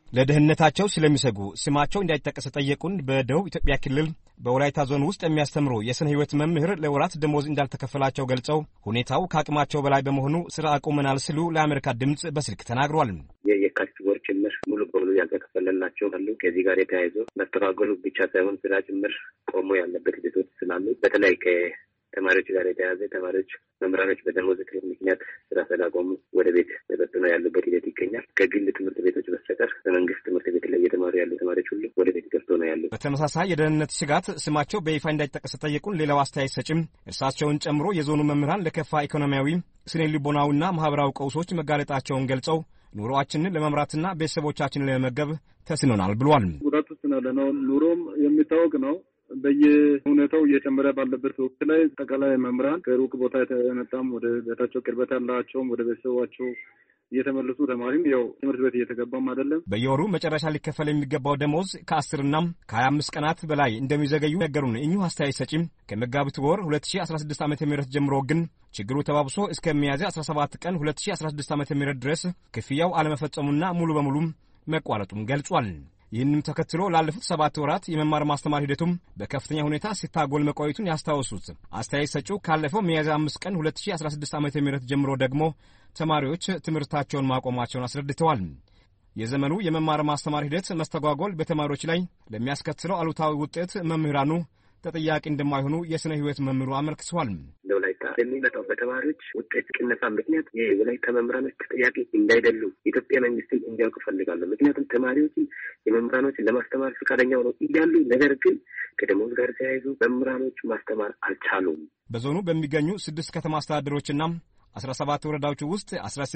ለደህንነታቸው ስለሚሰጉ ስማቸው እንዳይጠቀስ ጠየቁን። በደቡብ ኢትዮጵያ ክልል በወላይታ ዞን ውስጥ የሚያስተምሩ የስነ ህይወት መምህር ለወራት ደሞዝ እንዳልተከፈላቸው ገልጸው ሁኔታው ከአቅማቸው በላይ በመሆኑ ስራ አቁመናል ሲሉ ለአሜሪካ ድምጽ በስልክ ተናግሯል። የካቲት ወር ጭምር ሙሉ በሙሉ ያልተከፈለላቸው አሉ። ከዚህ ጋር የተያይዞ መስተጓጎሉ ብቻ ሳይሆን ስራ ጭምር ቆሞ ያለበት ሂደቶች ስላሉ በተለይ ተማሪዎች ጋር የተያዘ ተማሪዎች መምህራኖች በደሞዝ ምክንያት ስራ ስላቆሙ ወደ ቤት ተበትነው ያሉበት ሂደት ይገኛል። ከግል ትምህርት ቤቶች በስተቀር በመንግስት ትምህርት ቤት ላይ እየተማሩ ያሉ ተማሪዎች ሁሉ ወደ ቤት ገብተው ነው ያሉት። በተመሳሳይ የደህንነት ስጋት ስማቸው በይፋ እንዳይጠቀስ ጠየቁን ሌላው አስተያየት ሰጭም እርሳቸውን ጨምሮ የዞኑ መምህራን ለከፋ ኢኮኖሚያዊ፣ ስነ ልቦናዊና ማህበራዊ ቀውሶች መጋለጣቸውን ገልጸው ኑሮአችንን ለመምራትና ቤተሰቦቻችንን ለመመገብ ተስኖናል ብሏል። ጉዳት ውስጥ ነው ያለነው። ኑሮም የሚታወቅ ነው። በየሁኔታው እየጨመረ ባለበት ወቅት ላይ ጠቅላላ መምህራን ከሩቅ ቦታ የተመጣም ወደ ቤታቸው ቅርበት ያላቸውም ወደ ቤተሰባቸው እየተመለሱ ተማሪም ያው ትምህርት ቤት እየተገባም አይደለም። በየወሩ መጨረሻ ሊከፈል የሚገባው ደሞዝ ከ10ና ከ25 ቀናት በላይ እንደሚዘገዩ ነገሩን እኚሁ አስተያየት ሰጪም ከመጋቢት ወር 2016 ዓ.ም ጀምሮ ግን ችግሩ ተባብሶ እስከ ሚያዝያ 17 ቀን 2016 ዓ.ም ድረስ ክፍያው አለመፈጸሙና ሙሉ በሙሉ መቋረጡን ገልጿል። ይህንም ተከትሎ ላለፉት 7 ወራት የመማር ማስተማር ሂደቱም በከፍተኛ ሁኔታ ሲታጎል መቆየቱን ያስታወሱት አስተያየት ሰጪው ካለፈው ሚያዝያ 5 ቀን 2016 ዓ.ም ጀምሮ ደግሞ ተማሪዎች ትምህርታቸውን ማቆማቸውን አስረድተዋል። የዘመኑ የመማር ማስተማር ሂደት መስተጓጎል በተማሪዎች ላይ ለሚያስከትለው አሉታዊ ውጤት መምህራኑ ተጠያቂ እንደማይሆኑ የስነ ህይወት መምህሩ አመልክተዋል። ለወላይታ የሚመጣው በተማሪዎች ውጤት ቅነሳ ምክንያት የወላይታ መምህራኖች ተጠያቂ እንዳይደሉ የኢትዮጵያ መንግስትን እንዲያውቅ ፈልጋለሁ። ምክንያቱም ተማሪዎችን የመምህራኖችን ለማስተማር ፈቃደኛ ሆነው እያሉ ነገር ግን ከደሞዝ ጋር ተያይዞ መምህራኖች ማስተማር አልቻሉም። በዞኑ በሚገኙ 6 ከተማ አስተዳደሮችና 17 ወረዳዎች ውስጥ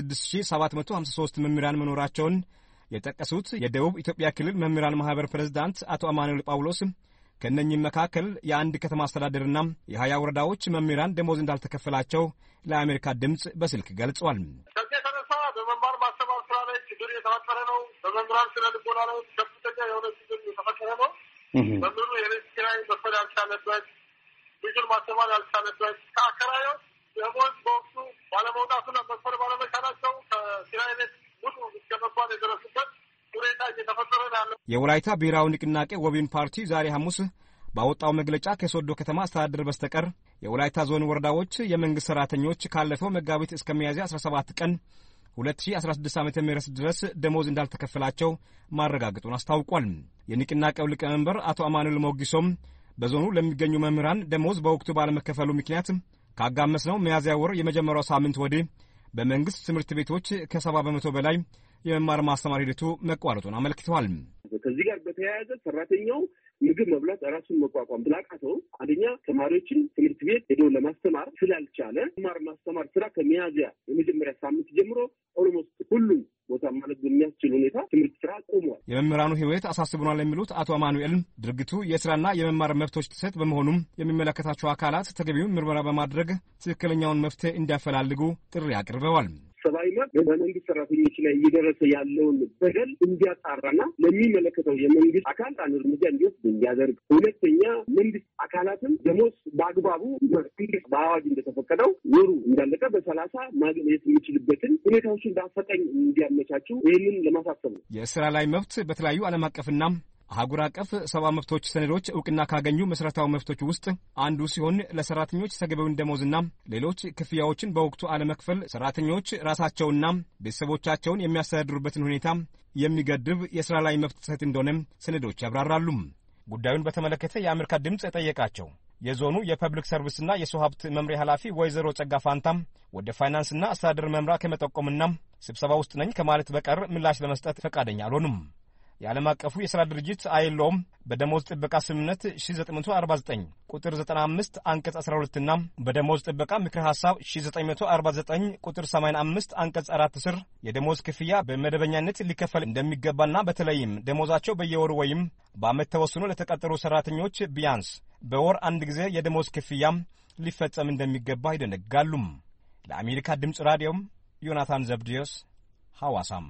16753 መምህራን መኖራቸውን የጠቀሱት የደቡብ ኢትዮጵያ ክልል መምህራን ማህበር ፕሬዝዳንት አቶ አማኑኤል ጳውሎስ ከእነኚህም መካከል የአንድ ከተማ አስተዳደርና የ20 ወረዳዎች መምህራን ደሞዝ እንዳልተከፈላቸው ለአሜሪካ ድምፅ በስልክ ገልጿል። ከዚህ የተነሳ በመማር ማስተማር ስራ ላይ ችግር የተፈጠረ ነው። በመምህራን ስነ ልቦና ላይ ከፍተኛ የሆነ ችግር የተፈጠረ ነው። መምህሩ የቤት ኪራይ መክፈል ያልቻለበት፣ ልጁን ማስተማር ያልቻለበት፣ ከአከራዮች ደሞዝ በወቅቱ ባለመውጣቱና መክፈል ባለመቻላቸው ከኪራይ ቤት ሙሉ እስከ መባል የደረሱበት ሁኔታ እየተፈጠረ ያለው የወላይታ ብሔራዊ ንቅናቄ ወቢን ፓርቲ ዛሬ ሐሙስ ባወጣው መግለጫ ከሶዶ ከተማ አስተዳደር በስተቀር የወላይታ ዞን ወረዳዎች የመንግስት ሰራተኞች ካለፈው መጋቢት እስከ ሚያዝያ 17 ቀን 2016 ዓ.ም ድረስ ደሞዝ እንዳልተከፈላቸው ማረጋገጡን አስታውቋል። የንቅናቄው ሊቀመንበር አቶ አማኑኤል ሞጊሶም በዞኑ ለሚገኙ መምህራን ደሞዝ በወቅቱ ባለመከፈሉ ምክንያት ካጋመስነው ሚያዝያ ወር የመጀመሪያው ሳምንት ወዲህ በመንግስት ትምህርት ቤቶች ከ70 በመቶ በላይ የመማር ማስተማር ሂደቱ መቋረጡን አመልክተዋል። ከዚህ ጋር በተያያዘ ሰራተኛው ምግብ መብላት ራሱን መቋቋም ስላቃተው አንደኛ ተማሪዎችን ትምህርት ቤት ሄዶ ለማስተማር ስላልቻለ መማር ማስተማር ስራ ከሚያዝያ የመጀመሪያ ሳምንት ጀምሮ ኦልሞስት ሁሉም ቦታ ማለት በሚያስችል ሁኔታ ትምህርት ስራ ቆሟል። የመምህራኑ ህይወት አሳስቦናል የሚሉት አቶ አማኑኤል ድርጊቱ የስራና የመማር መብቶች ጥሰት በመሆኑም የሚመለከታቸው አካላት ተገቢውን ምርመራ በማድረግ ትክክለኛውን መፍትሄ እንዲያፈላልጉ ጥሪ አቅርበዋል። ሰብአዊ መብት በመንግስት ሰራተኞች ላይ እየደረሰ ያለውን በደል እንዲያጣራና ለሚመለከተው የመንግስት አካል አንድ እርምጃ እንዲወስድ እንዲያደርግ፣ ሁለተኛ መንግስት አካላትም ደሞዝ በአግባቡ መንግስት በአዋጅ እንደተፈቀደው ወሩ እንዳለቀ በ30 ማግኘት የሚችልበትን ሁኔታዎችን በአፋጣኝ እንዲያመቻቹ ይህንን ለማሳሰብ ነው። የስራ ላይ መብት በተለያዩ ዓለም አቀፍና አህጉር አቀፍ ሰብአዊ መብቶች ሰነዶች እውቅና ካገኙ መሰረታዊ መብቶች ውስጥ አንዱ ሲሆን ለሰራተኞች ተገቢውን ደሞዝና ሌሎች ክፍያዎችን በወቅቱ አለመክፈል ሰራተኞች ራሳቸውና ቤተሰቦቻቸውን የሚያስተዳድሩበትን ሁኔታ የሚገድብ የስራ ላይ መብት ጥሰት እንደሆነ ሰነዶች ያብራራሉ። ጉዳዩን በተመለከተ የአሜሪካ ድምፅ የጠየቃቸው የዞኑ የፐብሊክ ሰርቪስና የሰው ሀብት መምሪያ ኃላፊ ወይዘሮ ጸጋ ፋንታም ወደ ፋይናንስና አስተዳደር መምሪያ ከመጠቆምና ስብሰባ ውስጥ ነኝ ከማለት በቀር ምላሽ ለመስጠት ፈቃደኛ አልሆኑም። የዓለም አቀፉ የሥራ ድርጅት አይሎም በደሞዝ ጥበቃ ስምምነት 1949 ቁጥር 95 አንቀጽ 12 እና በደሞዝ ጥበቃ ምክረ ሐሳብ 1949 ቁጥር 85 አንቀጽ 4 ስር የደሞዝ ክፍያ በመደበኛነት ሊከፈል እንደሚገባና በተለይም ደሞዛቸው በየወሩ ወይም በዓመት ተወስኖ ለተቀጠሩ ሰራተኞች ቢያንስ በወር አንድ ጊዜ የደሞዝ ክፍያ ሊፈጸም እንደሚገባ ይደነጋሉ። ለአሜሪካ ድምፅ ራዲዮም ዮናታን ዘብዲዮስ ሐዋሳም።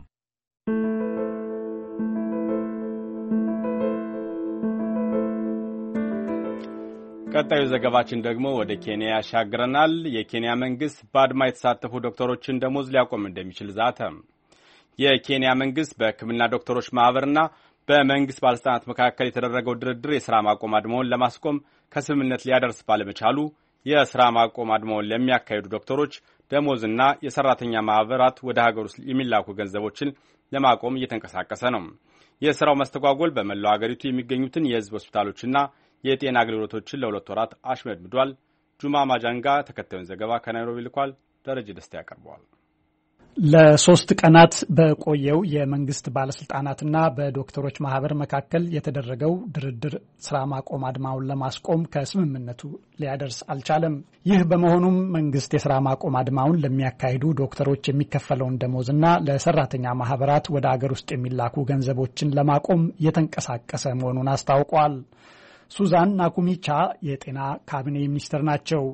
ቀጣዩ ዘገባችን ደግሞ ወደ ኬንያ ያሻግረናል። የኬንያ መንግስት በአድማ የተሳተፉ ዶክተሮችን ደሞዝ ሊያቆም እንደሚችል ዛተ። የኬንያ መንግስት በሕክምና ዶክተሮች ማህበርና በመንግስት ባለስልጣናት መካከል የተደረገው ድርድር የሥራ ማቆም አድማውን ለማስቆም ከስምምነት ሊያደርስ ባለመቻሉ የሥራ ማቆም አድማውን ለሚያካሂዱ ዶክተሮች ደሞዝና የሰራተኛ ማህበራት ወደ ሀገር ውስጥ የሚላኩ ገንዘቦችን ለማቆም እየተንቀሳቀሰ ነው። የሥራው መስተጓጎል በመላው ሀገሪቱ የሚገኙትን የህዝብ ሆስፒታሎችና የጤና አገልግሎቶችን ለ2 ወራት አሽመድምዷል። ጁማ ማጃንጋ ተከታዩን ዘገባ ከናይሮቢ ልኳል። ደረጀ ደስታ ያቀርበዋል። ለ3 ቀናት በቆየው የመንግስት ባለስልጣናትና በዶክተሮች ማህበር መካከል የተደረገው ድርድር ስራ ማቆም አድማውን ለማስቆም ከስምምነቱ ሊያደርስ አልቻለም። ይህ በመሆኑም መንግስት የስራ ማቆም አድማውን ለሚያካሂዱ ዶክተሮች የሚከፈለውን ደሞዝና ለሰራተኛ ማህበራት ወደ አገር ውስጥ የሚላኩ ገንዘቦችን ለማቆም እየተንቀሳቀሰ መሆኑን አስታውቋል። ሱዛን ናኩሚቻ የጤና ካቢኔ ሚኒስትር ናቸው።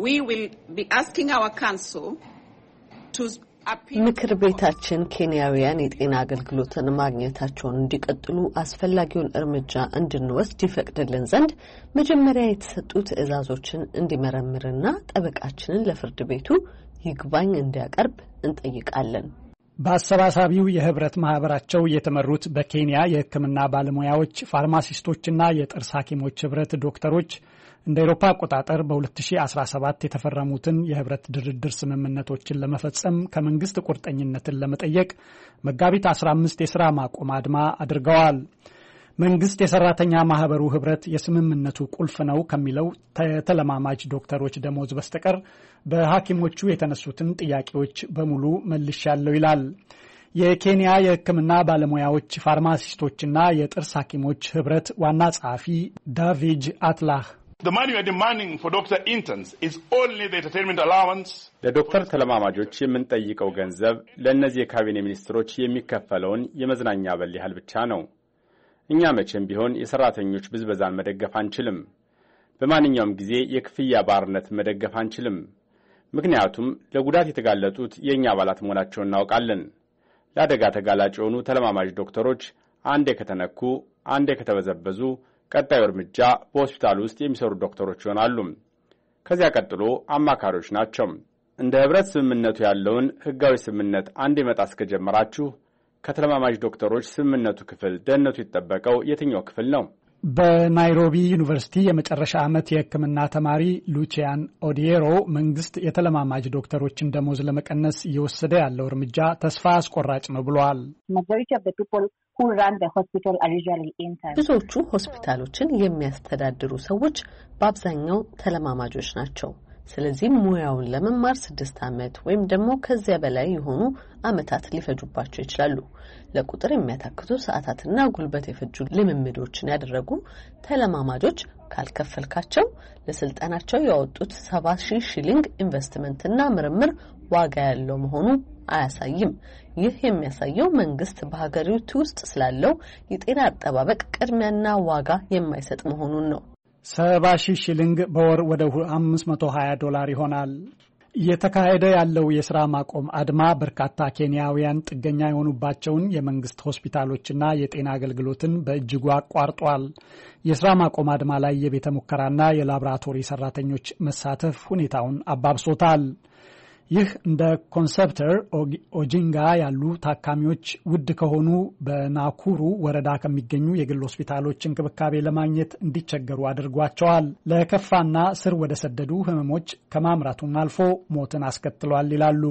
ምክር ቤታችን ኬንያውያን የጤና አገልግሎትን ማግኘታቸውን እንዲቀጥሉ አስፈላጊውን እርምጃ እንድንወስድ ይፈቅድልን ዘንድ መጀመሪያ የተሰጡ ትዕዛዞችን እንዲመረምርና ጠበቃችንን ለፍርድ ቤቱ ይግባኝ እንዲያቀርብ እንጠይቃለን። በአሰባሳቢው የህብረት ማህበራቸው የተመሩት በኬንያ የሕክምና ባለሙያዎች ፋርማሲስቶችና የጥርስ ሐኪሞች ህብረት ዶክተሮች እንደ አውሮፓ አቆጣጠር በ2017 የተፈረሙትን የህብረት ድርድር ስምምነቶችን ለመፈጸም ከመንግስት ቁርጠኝነትን ለመጠየቅ መጋቢት 15 የሥራ ማቆም አድማ አድርገዋል። መንግስት የሰራተኛ ማህበሩ ህብረት የስምምነቱ ቁልፍ ነው ከሚለው ተለማማጅ ዶክተሮች ደሞዝ በስተቀር በሐኪሞቹ የተነሱትን ጥያቄዎች በሙሉ መልሻለሁ ይላል። የኬንያ የሕክምና ባለሙያዎች ፋርማሲስቶችና የጥርስ ሐኪሞች ህብረት ዋና ጸሐፊ ዳቪድ አትላህ The money you are demanding for doctor interns is only the entertainment allowance. ለዶክተር ተለማማጆች የምንጠይቀው ገንዘብ ለእነዚህ የካቢኔ ሚኒስትሮች የሚከፈለውን የመዝናኛ በል ያህል ብቻ ነው። እኛ መቼም ቢሆን የሰራተኞች ብዝበዛን መደገፍ አንችልም። በማንኛውም ጊዜ የክፍያ ባርነት መደገፍ አንችልም። ምክንያቱም ለጉዳት የተጋለጡት የእኛ አባላት መሆናቸውን እናውቃለን። ለአደጋ ተጋላጭ የሆኑ ተለማማጅ ዶክተሮች አንዴ ከተነኩ፣ አንዴ ከተበዘበዙ ቀጣዩ እርምጃ በሆስፒታል ውስጥ የሚሰሩ ዶክተሮች ይሆናሉ። ከዚያ ቀጥሎ አማካሪዎች ናቸው። እንደ ህብረት ስምምነቱ ያለውን ህጋዊ ስምምነት አንዴ መጣስ ከጀመራችሁ ከተለማማጅ ዶክተሮች ስምምነቱ ክፍል ደህንነቱ የተጠበቀው የትኛው ክፍል ነው? በናይሮቢ ዩኒቨርሲቲ የመጨረሻ ዓመት የሕክምና ተማሪ ሉቺያን ኦዲየሮ መንግስት የተለማማጅ ዶክተሮችን ደሞዝ ለመቀነስ እየወሰደ ያለው እርምጃ ተስፋ አስቆራጭ ነው ብለዋል። ብዙዎቹ ሆስፒታሎችን የሚያስተዳድሩ ሰዎች በአብዛኛው ተለማማጆች ናቸው። ስለዚህ ሙያውን ለመማር 6 ዓመት ወይም ደግሞ ከዚያ በላይ የሆኑ ዓመታት ሊፈጁባቸው ይችላሉ። ለቁጥር የሚያታክቱ ሰዓታትና ጉልበት የፈጁ ልምምዶችን ያደረጉ ተለማማጆች ካልከፈልካቸው ለስልጠናቸው ያወጡት 70,000 ሺሊንግ ኢንቨስትመንትና ምርምር ዋጋ ያለው መሆኑ አያሳይም። ይህ የሚያሳየው መንግስት በሀገሪቱ ውስጥ ስላለው የጤና አጠባበቅ ቅድሚያና ዋጋ የማይሰጥ መሆኑን ነው። 70,000 ሺሊንግ በወር ወደ $520 ይሆናል። እየተካሄደ ያለው የሥራ ማቆም አድማ በርካታ ኬንያውያን ጥገኛ የሆኑባቸውን የመንግስት ሆስፒታሎችና የጤና አገልግሎትን በእጅጉ አቋርጧል። የሥራ ማቆም አድማ ላይ የቤተ ሙከራና የላቦራቶሪ ሰራተኞች መሳተፍ ሁኔታውን አባብሶታል። ይህ እንደ ኮንሰፕተር ኦጂንጋ ያሉ ታካሚዎች ውድ ከሆኑ በናኩሩ ወረዳ ከሚገኙ የግል ሆስፒታሎች እንክብካቤ ለማግኘት እንዲቸገሩ አድርጓቸዋል። ለከፋና ስር ወደ ሰደዱ ህመሞች ከማምራቱም አልፎ ሞትን አስከትሏል ይላሉ።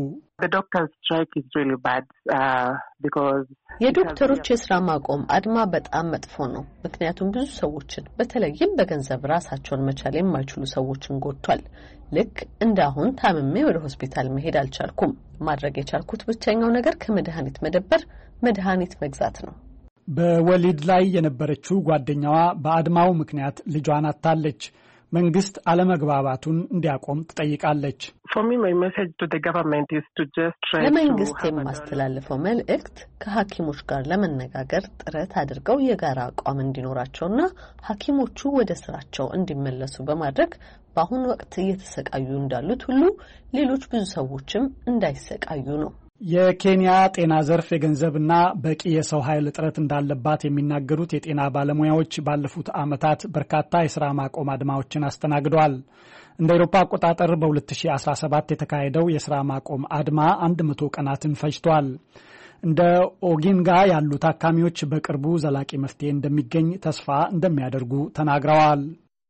የዶክተሮች የሥራ ማቆም አድማ በጣም መጥፎ ነው። ምክንያቱም ብዙ ሰዎችን በተለይም በገንዘብ ራሳቸውን መቻል የማይችሉ ሰዎችን ጎድቷል። ልክ እንዳሁን ታምሜ ወደ ሆስፒታል መሄድ አልቻልኩም። ማድረግ የቻልኩት ብቸኛው ነገር ከመድኃኒት መደብር መድኃኒት መግዛት ነው። በወሊድ ላይ የነበረችው ጓደኛዋ በአድማው ምክንያት ልጇን አጣለች። መንግስት አለመግባባቱን እንዲያቆም ትጠይቃለች። ለመንግስት የማስተላልፈው መልእክት ከሐኪሞች ጋር ለመነጋገር ጥረት አድርገው የጋራ አቋም እንዲኖራቸውና ሐኪሞቹ ወደ ስራቸው እንዲመለሱ በማድረግ በአሁኑ ወቅት እየተሰቃዩ እንዳሉት ሁሉ ሌሎች ብዙ ሰዎችም እንዳይሰቃዩ ነው። የኬንያ ጤና ዘርፍ የገንዘብና በቂ የሰው ኃይል እጥረት እንዳለባት የሚናገሩት የጤና ባለሙያዎች ባለፉት ዓመታት በርካታ የሥራ ማቆም አድማዎችን አስተናግደዋል። እንደ አውሮፓ አቆጣጠር በ2017 የተካሄደው የሥራ ማቆም አድማ 100 ቀናትን ፈጅቷል። እንደ ኦጊንጋ ያሉ ታካሚዎች በቅርቡ ዘላቂ መፍትሄ እንደሚገኝ ተስፋ እንደሚያደርጉ ተናግረዋል።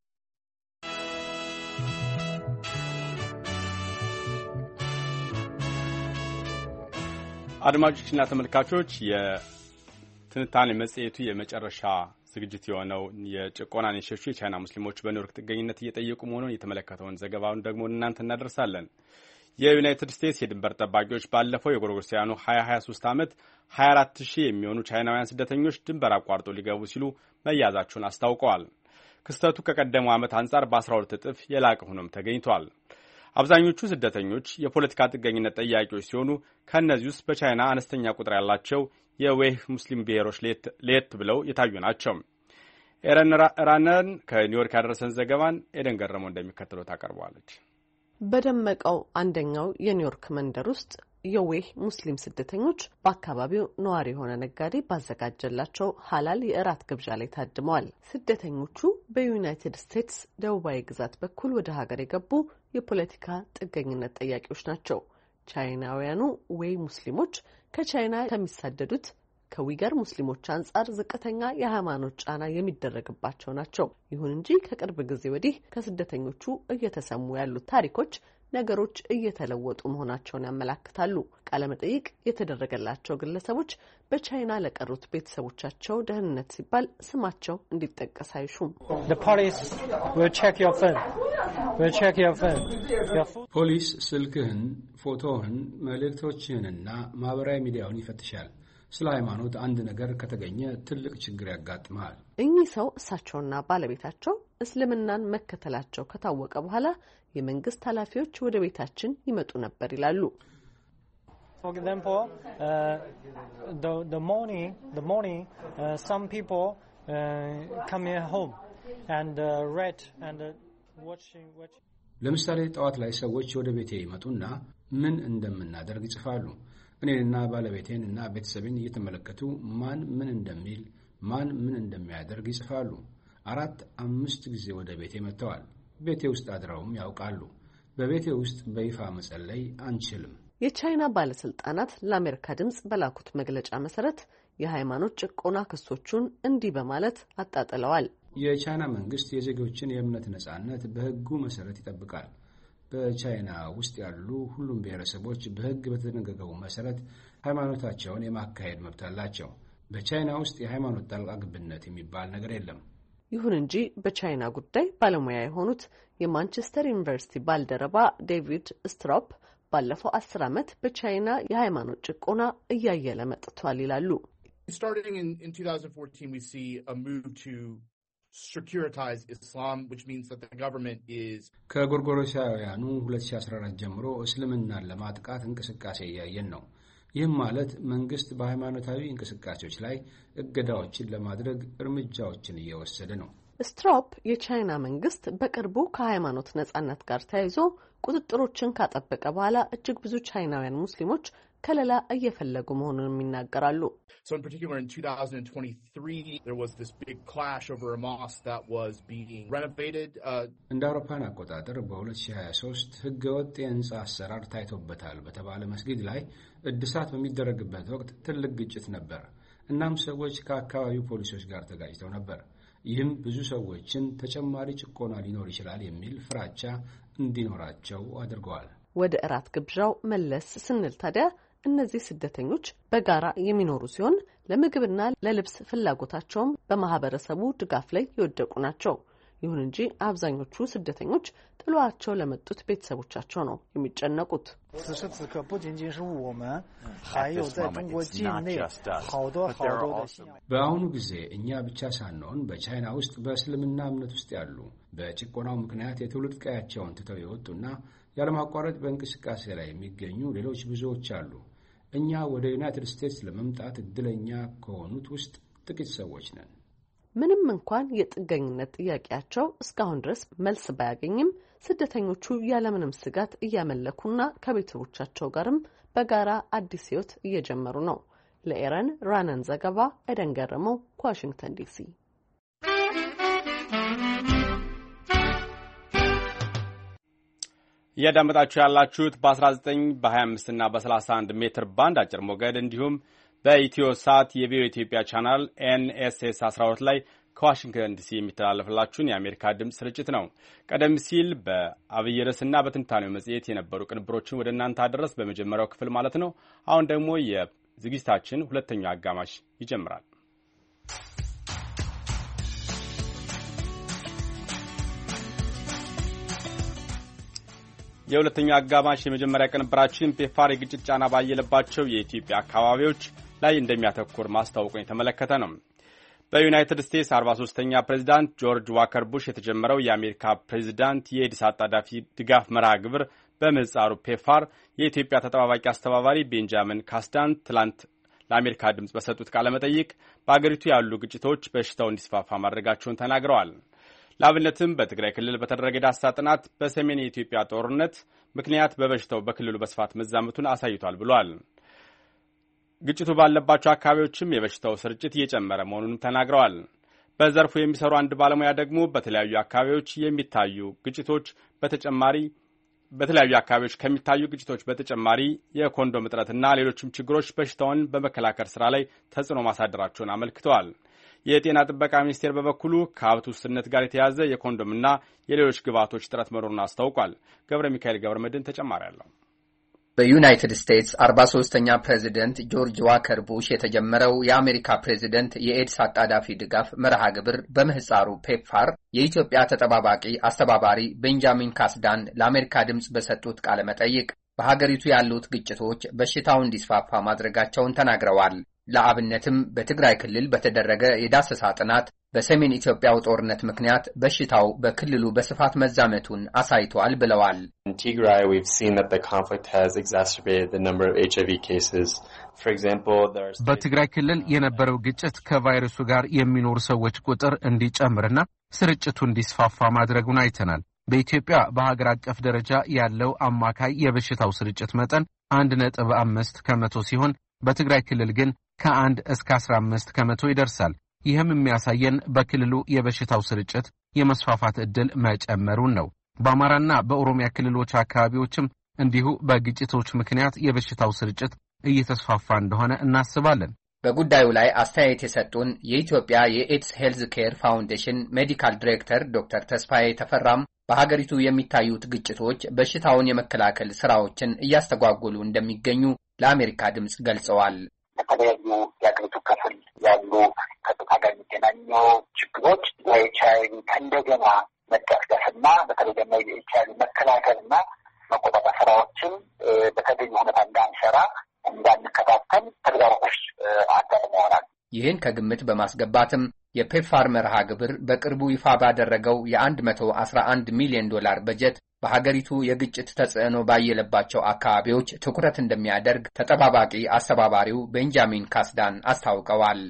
አድማጮችና ተመልካቾች የትንታኔ መጽሔቱ የመጨረሻ ዝግጅት የሆነው የጭቆናን የሸሹ የቻይና ሙስሊሞች በኒውዮርክ ጥገኝነት እየጠየቁ መሆኑን የተመለከተውን ዘገባውን ደግሞ እናንተ እናደርሳለን። የዩናይትድ ስቴትስ የድንበር ጠባቂዎች ባለፈው የጎርጎሮሳውያኑ 2023 ዓመት 24000 የሚሆኑ ቻይናውያን ስደተኞች ድንበር አቋርጠው ሊገቡ ሲሉ መያዛቸውን አስታውቀዋል። ክስተቱ ከቀደመው ዓመት አንጻር በ12 እጥፍ የላቀ ሆኖም ተገኝቷል። አብዛኞቹ ስደተኞች የፖለቲካ ጥገኝነት ጠያቂዎች ሲሆኑ ከእነዚህ ውስጥ በቻይና አነስተኛ ቁጥር ያላቸው የዌይ ሙስሊም ብሔሮች ለየት ብለው የታዩ ናቸው። ኤረን ራነን ከኒውዮርክ ያደረሰን ዘገባን ኤደን ገረመው እንደሚከተለው ታቀርበዋለች። በደመቀው አንደኛው የኒውዮርክ መንደር ውስጥ የዌይ ሙስሊም ስደተኞች በአካባቢው ነዋሪ የሆነ ነጋዴ ባዘጋጀላቸው ሀላል የእራት ግብዣ ላይ ታድመዋል። ስደተኞቹ በዩናይትድ ስቴትስ ደቡባዊ ግዛት በኩል ወደ ሀገር የገቡ የፖለቲካ ጥገኝነት ጠያቂዎች ናቸው። ቻይናውያኑ ዌይ ሙስሊሞች ከቻይና ከሚሳደዱት ከዊገር ሙስሊሞች አንጻር ዝቅተኛ የሃይማኖት ጫና የሚደረግባቸው ናቸው። ይሁን እንጂ ከቅርብ ጊዜ ወዲህ ከስደተኞቹ እየተሰሙ ያሉት ታሪኮች ነገሮች እየተለወጡ መሆናቸውን ያመላክታሉ። ቃለመጠይቅ የተደረገላቸው ግለሰቦች በቻይና ለቀሩት ቤተሰቦቻቸው ደህንነት ሲባል ስማቸው እንዲጠቀስ አይሹም። ፖሊስ ስልክህን፣ ፎቶህን፣ መልእክቶችህንና ማህበራዊ ሚዲያውን ይፈትሻል። ስለ ሃይማኖት አንድ ነገር ከተገኘ ትልቅ ችግር ያጋጥማል። እኚህ ሰው እሳቸውና ባለቤታቸው እስልምናን መከተላቸው ከታወቀ በኋላ የመንግስት ኃላፊዎች ወደ ቤታችን ይመጡ ነበር ይላሉ። For example, the morning, some people come in home and read and watching. ለምሳሌ ጠዋት ላይ ሰዎች ወደ ቤቴ ይመጡና ምን እንደምናደርግ ይጽፋሉ። እኔንና ባለቤቴን እና ቤተሰቤን እየተመለከቱ ማን ምን እንደሚል ማን ምን እንደሚያደርግ ይጽፋሉ። 4-5 ጊዜ ወደ ቤቴ መጥተዋል። ቤቴ ውስጥ አድረውም ያውቃሉ። በቤቴ ውስጥ በይፋ መጸለይ አንችልም። የቻይና ባለስልጣናት ለአሜሪካ ድምጽ በላኩት መግለጫ መሰረት የሃይማኖት ጭቆና ክሶቹን እንዲህ በማለት አጣጥለዋል። የቻይና መንግስት የዜጎችን የእምነት ነጻነት በሕጉ መሰረት ይጠብቃል። በቻይና ውስጥ ያሉ ሁሉም ብሔረሰቦች በሕግ በተደነገገው መሰረት ሃይማኖታቸውን የማካሄድ መብት አላቸው። በቻይና ውስጥ የሃይማኖት ጣልቃ ገብነት የሚባል ነገር የለም። ይሁን እንጂ በቻይና ጉዳይ ባለሙያ የሆኑት የማንቸስተር ዩኒቨርሲቲ ባልደረባ ዴቪድ ስትሮፕ ባለፈው 10 ዓመት በቻይና የሃይማኖት ጭቆና እያየለ መጥቷል ይላሉ። Starting in 2014 we see a move to securitize Islam, which means that the government is ከጎርጎሮሳውያኑ 2014 ጀምሮ እስልምናን ለማጥቃት እንቅስቃሴ እያየን ነው። ይህም ማለት መንግስት በሃይማኖታዊ እንቅስቃሴዎች ላይ እገዳዎችን ለማድረግ እርምጃዎችን እየወሰደ ነው። ስትሮፕ የቻይና መንግስት በቅርቡ ከሃይማኖት ነጻነት ጋር ተያይዞ ቁጥጥሮችን ካጠበቀ በኋላ እጅግ ብዙ ቻይናውያን ሙስሊሞች ከለላ እየፈለጉ መሆኑን ይናገራሉ። So in particular in 2023 there was this big clash over a mosque that was being renovated. እንደ አውሮፓውያን አቆጣጠር በ2023 ህገወጥ የህንጻ አሰራር ታይቶበታል በተባለ መስጊድ ላይ እድሳት በሚደረግበት ወቅት ትልቅ ግጭት ነበር። እናም ሰዎች ከአካባቢው ፖሊሶች ጋር ተጋጭተው ነበር። ይህም ብዙ ሰዎችን ተጨማሪ ጭቆና ሊኖር ይችላል የሚል ፍራቻ እንዲኖራቸው አድርገዋል። ወደ እራት ግብዣው መለስ ስንል ታዲያ እነዚህ ስደተኞች በጋራ የሚኖሩ ሲሆን ለምግብና ለልብስ ፍላጎታቸውም በማህበረሰቡ ድጋፍ ላይ የወደቁ ናቸው። ይሁን እንጂ አብዛኞቹ ስደተኞች ጥሏቸው ለመጡት ቤተሰቦቻቸው ነው የሚጨነቁት። በአሁኑ ጊዜ እኛ ብቻ ሳንሆን በቻይና ውስጥ በእስልምና እምነት ውስጥ ያሉ በጭቆናው ምክንያት የትውልድ ቀያቸውን ትተው የወጡና ያለማቋረጥ በእንቅስቃሴ ላይ የሚገኙ ሌሎች ብዙዎች አሉ። እኛ ወደ ዩናይትድ ስቴትስ ለመምጣት እድለኛ ከሆኑት ውስጥ ጥቂት ሰዎች ነን። ምንም እንኳን የጥገኝነት ጥያቄያቸው እስካሁን ድረስ መልስ ባያገኝም ስደተኞቹ ያለምንም ስጋት እያመለኩና ከቤተሰቦቻቸው ጋርም በጋራ አዲስ ሕይወት እየጀመሩ ነው። ለኤረን ራነን ዘገባ ኤደን ገረመው ከዋሽንግተን ዲሲ። እያዳመጣችሁ ያላችሁት በ19 በ25 እና በ31 ሜትር ባንድ አጭር ሞገድ እንዲሁም በኢትዮ ሳት የቪኦኤ ኢትዮጵያ ቻናል NSS 12 ላይ ከዋሽንግተን ዲሲ የሚተላለፍላችሁን የአሜሪካ ድምፅ ስርጭት ነው። ቀደም ሲል በአብይ ርዕስና በትንታኔው መጽሔት የነበሩ ቅንብሮችን ወደ እናንተ አደረስ በመጀመሪያው ክፍል ማለት ነው። አሁን ደግሞ የዝግጅታችን ሁለተኛው አጋማሽ ይጀምራል። የሁለተኛው አጋማሽ የመጀመሪያ ቅንብራችን ፔፕፋር የግጭት ጫና ባየለባቸው የኢትዮጵያ አካባቢዎች ላይ እንደሚያተኩር ማስታወቁን የተመለከተ ነው። በዩናይትድ ስቴትስ 43ኛ ፕሬዚዳንት ጆርጅ ዋከር ቡሽ የተጀመረው የአሜሪካ ፕሬዚዳንት የኤድስ አጣዳፊ ድጋፍ መርሃ ግብር በምህጻሩ ፔፕፋር የኢትዮጵያ ተጠባባቂ አስተባባሪ ቤንጃሚን ካስዳን ትላንት ለአሜሪካ ድምፅ በሰጡት ቃለ መጠይቅ በአገሪቱ ያሉ ግጭቶች በሽታው እንዲስፋፋ ማድረጋቸውን ተናግረዋል። ለአብነትም በትግራይ ክልል በተደረገ ዳሰሳ ጥናት በሰሜን የኢትዮጵያ ጦርነት ምክንያት በበሽታው በክልሉ በስፋት መዛመቱን አሳይቷል ብሏል። ግጭቱ ባለባቸው አካባቢዎችም የበሽታው ስርጭት እየጨመረ መሆኑንም ተናግረዋል። በዘርፉ የሚሰሩ አንድ ባለሙያ ደግሞ በተለያዩ አካባቢዎች ከሚታዩ ግጭቶች በተጨማሪ የኮንዶም እጥረትና ሌሎችም ችግሮች በሽታውን በመከላከል ስራ ላይ ተጽዕኖ ማሳደራቸውን አመልክተዋል። የጤና ጥበቃ ሚኒስቴር በበኩሉ ከሀብት ውስንነት ጋር የተያዘ የኮንዶምና የሌሎች ግብዓቶች እጥረት መኖሩን አስታውቋል። ገብረ ሚካኤል ገብረ መድህን ተጨማሪ አለው። በዩናይትድ ስቴትስ 43ኛ ፕሬዚደንት ጆርጅ ዋከር ቡሽ የተጀመረው የአሜሪካ ፕሬዚደንት የኤድስ አጣዳፊ ድጋፍ መርሃ ግብር በምህጻሩ ፔፕፋር የኢትዮጵያ ተጠባባቂ አስተባባሪ ቤንጃሚን ካስዳን ለአሜሪካ ድምፅ በሰጡት ቃለ መጠይቅ በሀገሪቱ ያሉት ግጭቶች በሽታው እንዲስፋፋ ማድረጋቸውን ተናግረዋል። ለአብነትም በትግራይ ክልል በተደረገ የዳሰሳ ጥናት በሰሜን ኢትዮጵያው ጦርነት ምክንያት በሽታው በክልሉ በስፋት መዛመቱን አሳይቷል ብለዋል። በትግራይ ክልል የነበረው ግጭት ከቫይረሱ ጋር የሚኖሩ ሰዎች ቁጥር እንዲጨምርና ስርጭቱ እንዲስፋፋ ማድረጉን አይተናል። በኢትዮጵያ በሀገር አቀፍ ደረጃ ያለው አማካይ የበሽታው ስርጭት መጠን 1.5 ከመቶ ሲሆን በትግራይ ክልል ግን ከ1 እስከ 15 ከመቶ ይደርሳል። ይህም የሚያሳየን በክልሉ የበሽታው ስርጭት የመስፋፋት ዕድል መጨመሩን ነው። በአማራና በኦሮሚያ ክልሎች አካባቢዎችም እንዲሁ በግጭቶች ምክንያት የበሽታው ስርጭት እየተስፋፋ እንደሆነ እናስባለን። በጉዳዩ ላይ አስተያየት የሰጡን የኢትዮጵያ የኤድስ ሄልዝ ኬር ፋውንዴሽን ሜዲካል ዲሬክተር ዶክተር ተስፋዬ ተፈራም በሀገሪቱ የሚታዩት ግጭቶች በሽታውን የመከላከል ስራዎችን እያስተጓጎሉ እንደሚገኙ ለአሜሪካ ድምፅ ገልጸዋል። በተለያዩ የአገሪቱ ክፍል ያሉ ከጾታ ጋር የሚገናኙ ችግሮች የኤችአይቪ ከእንደገና መቀስቀስና በተለይ ደግሞ የኤችአይቪ መከላከልና መቆጣጠር ስራዎችን በተገኘ ሁኔታ እንዳንሰራ እንዳንከታተል ተግዳሮቶች አጋጥመዋል። ይህን ከግምት በማስገባትም የፔፕፋር መርሃ ግብር በቅርቡ ይፋ ባደረገው የ$111 ሚሊዮን በጀት በሀገሪቱ የግጭት ተጽዕኖ ባየለባቸው አካባቢዎች ትኩረት እንደሚያደርግ ተጠባባቂ አስተባባሪው ቤንጃሚን ካስዳን አስታውቀዋል።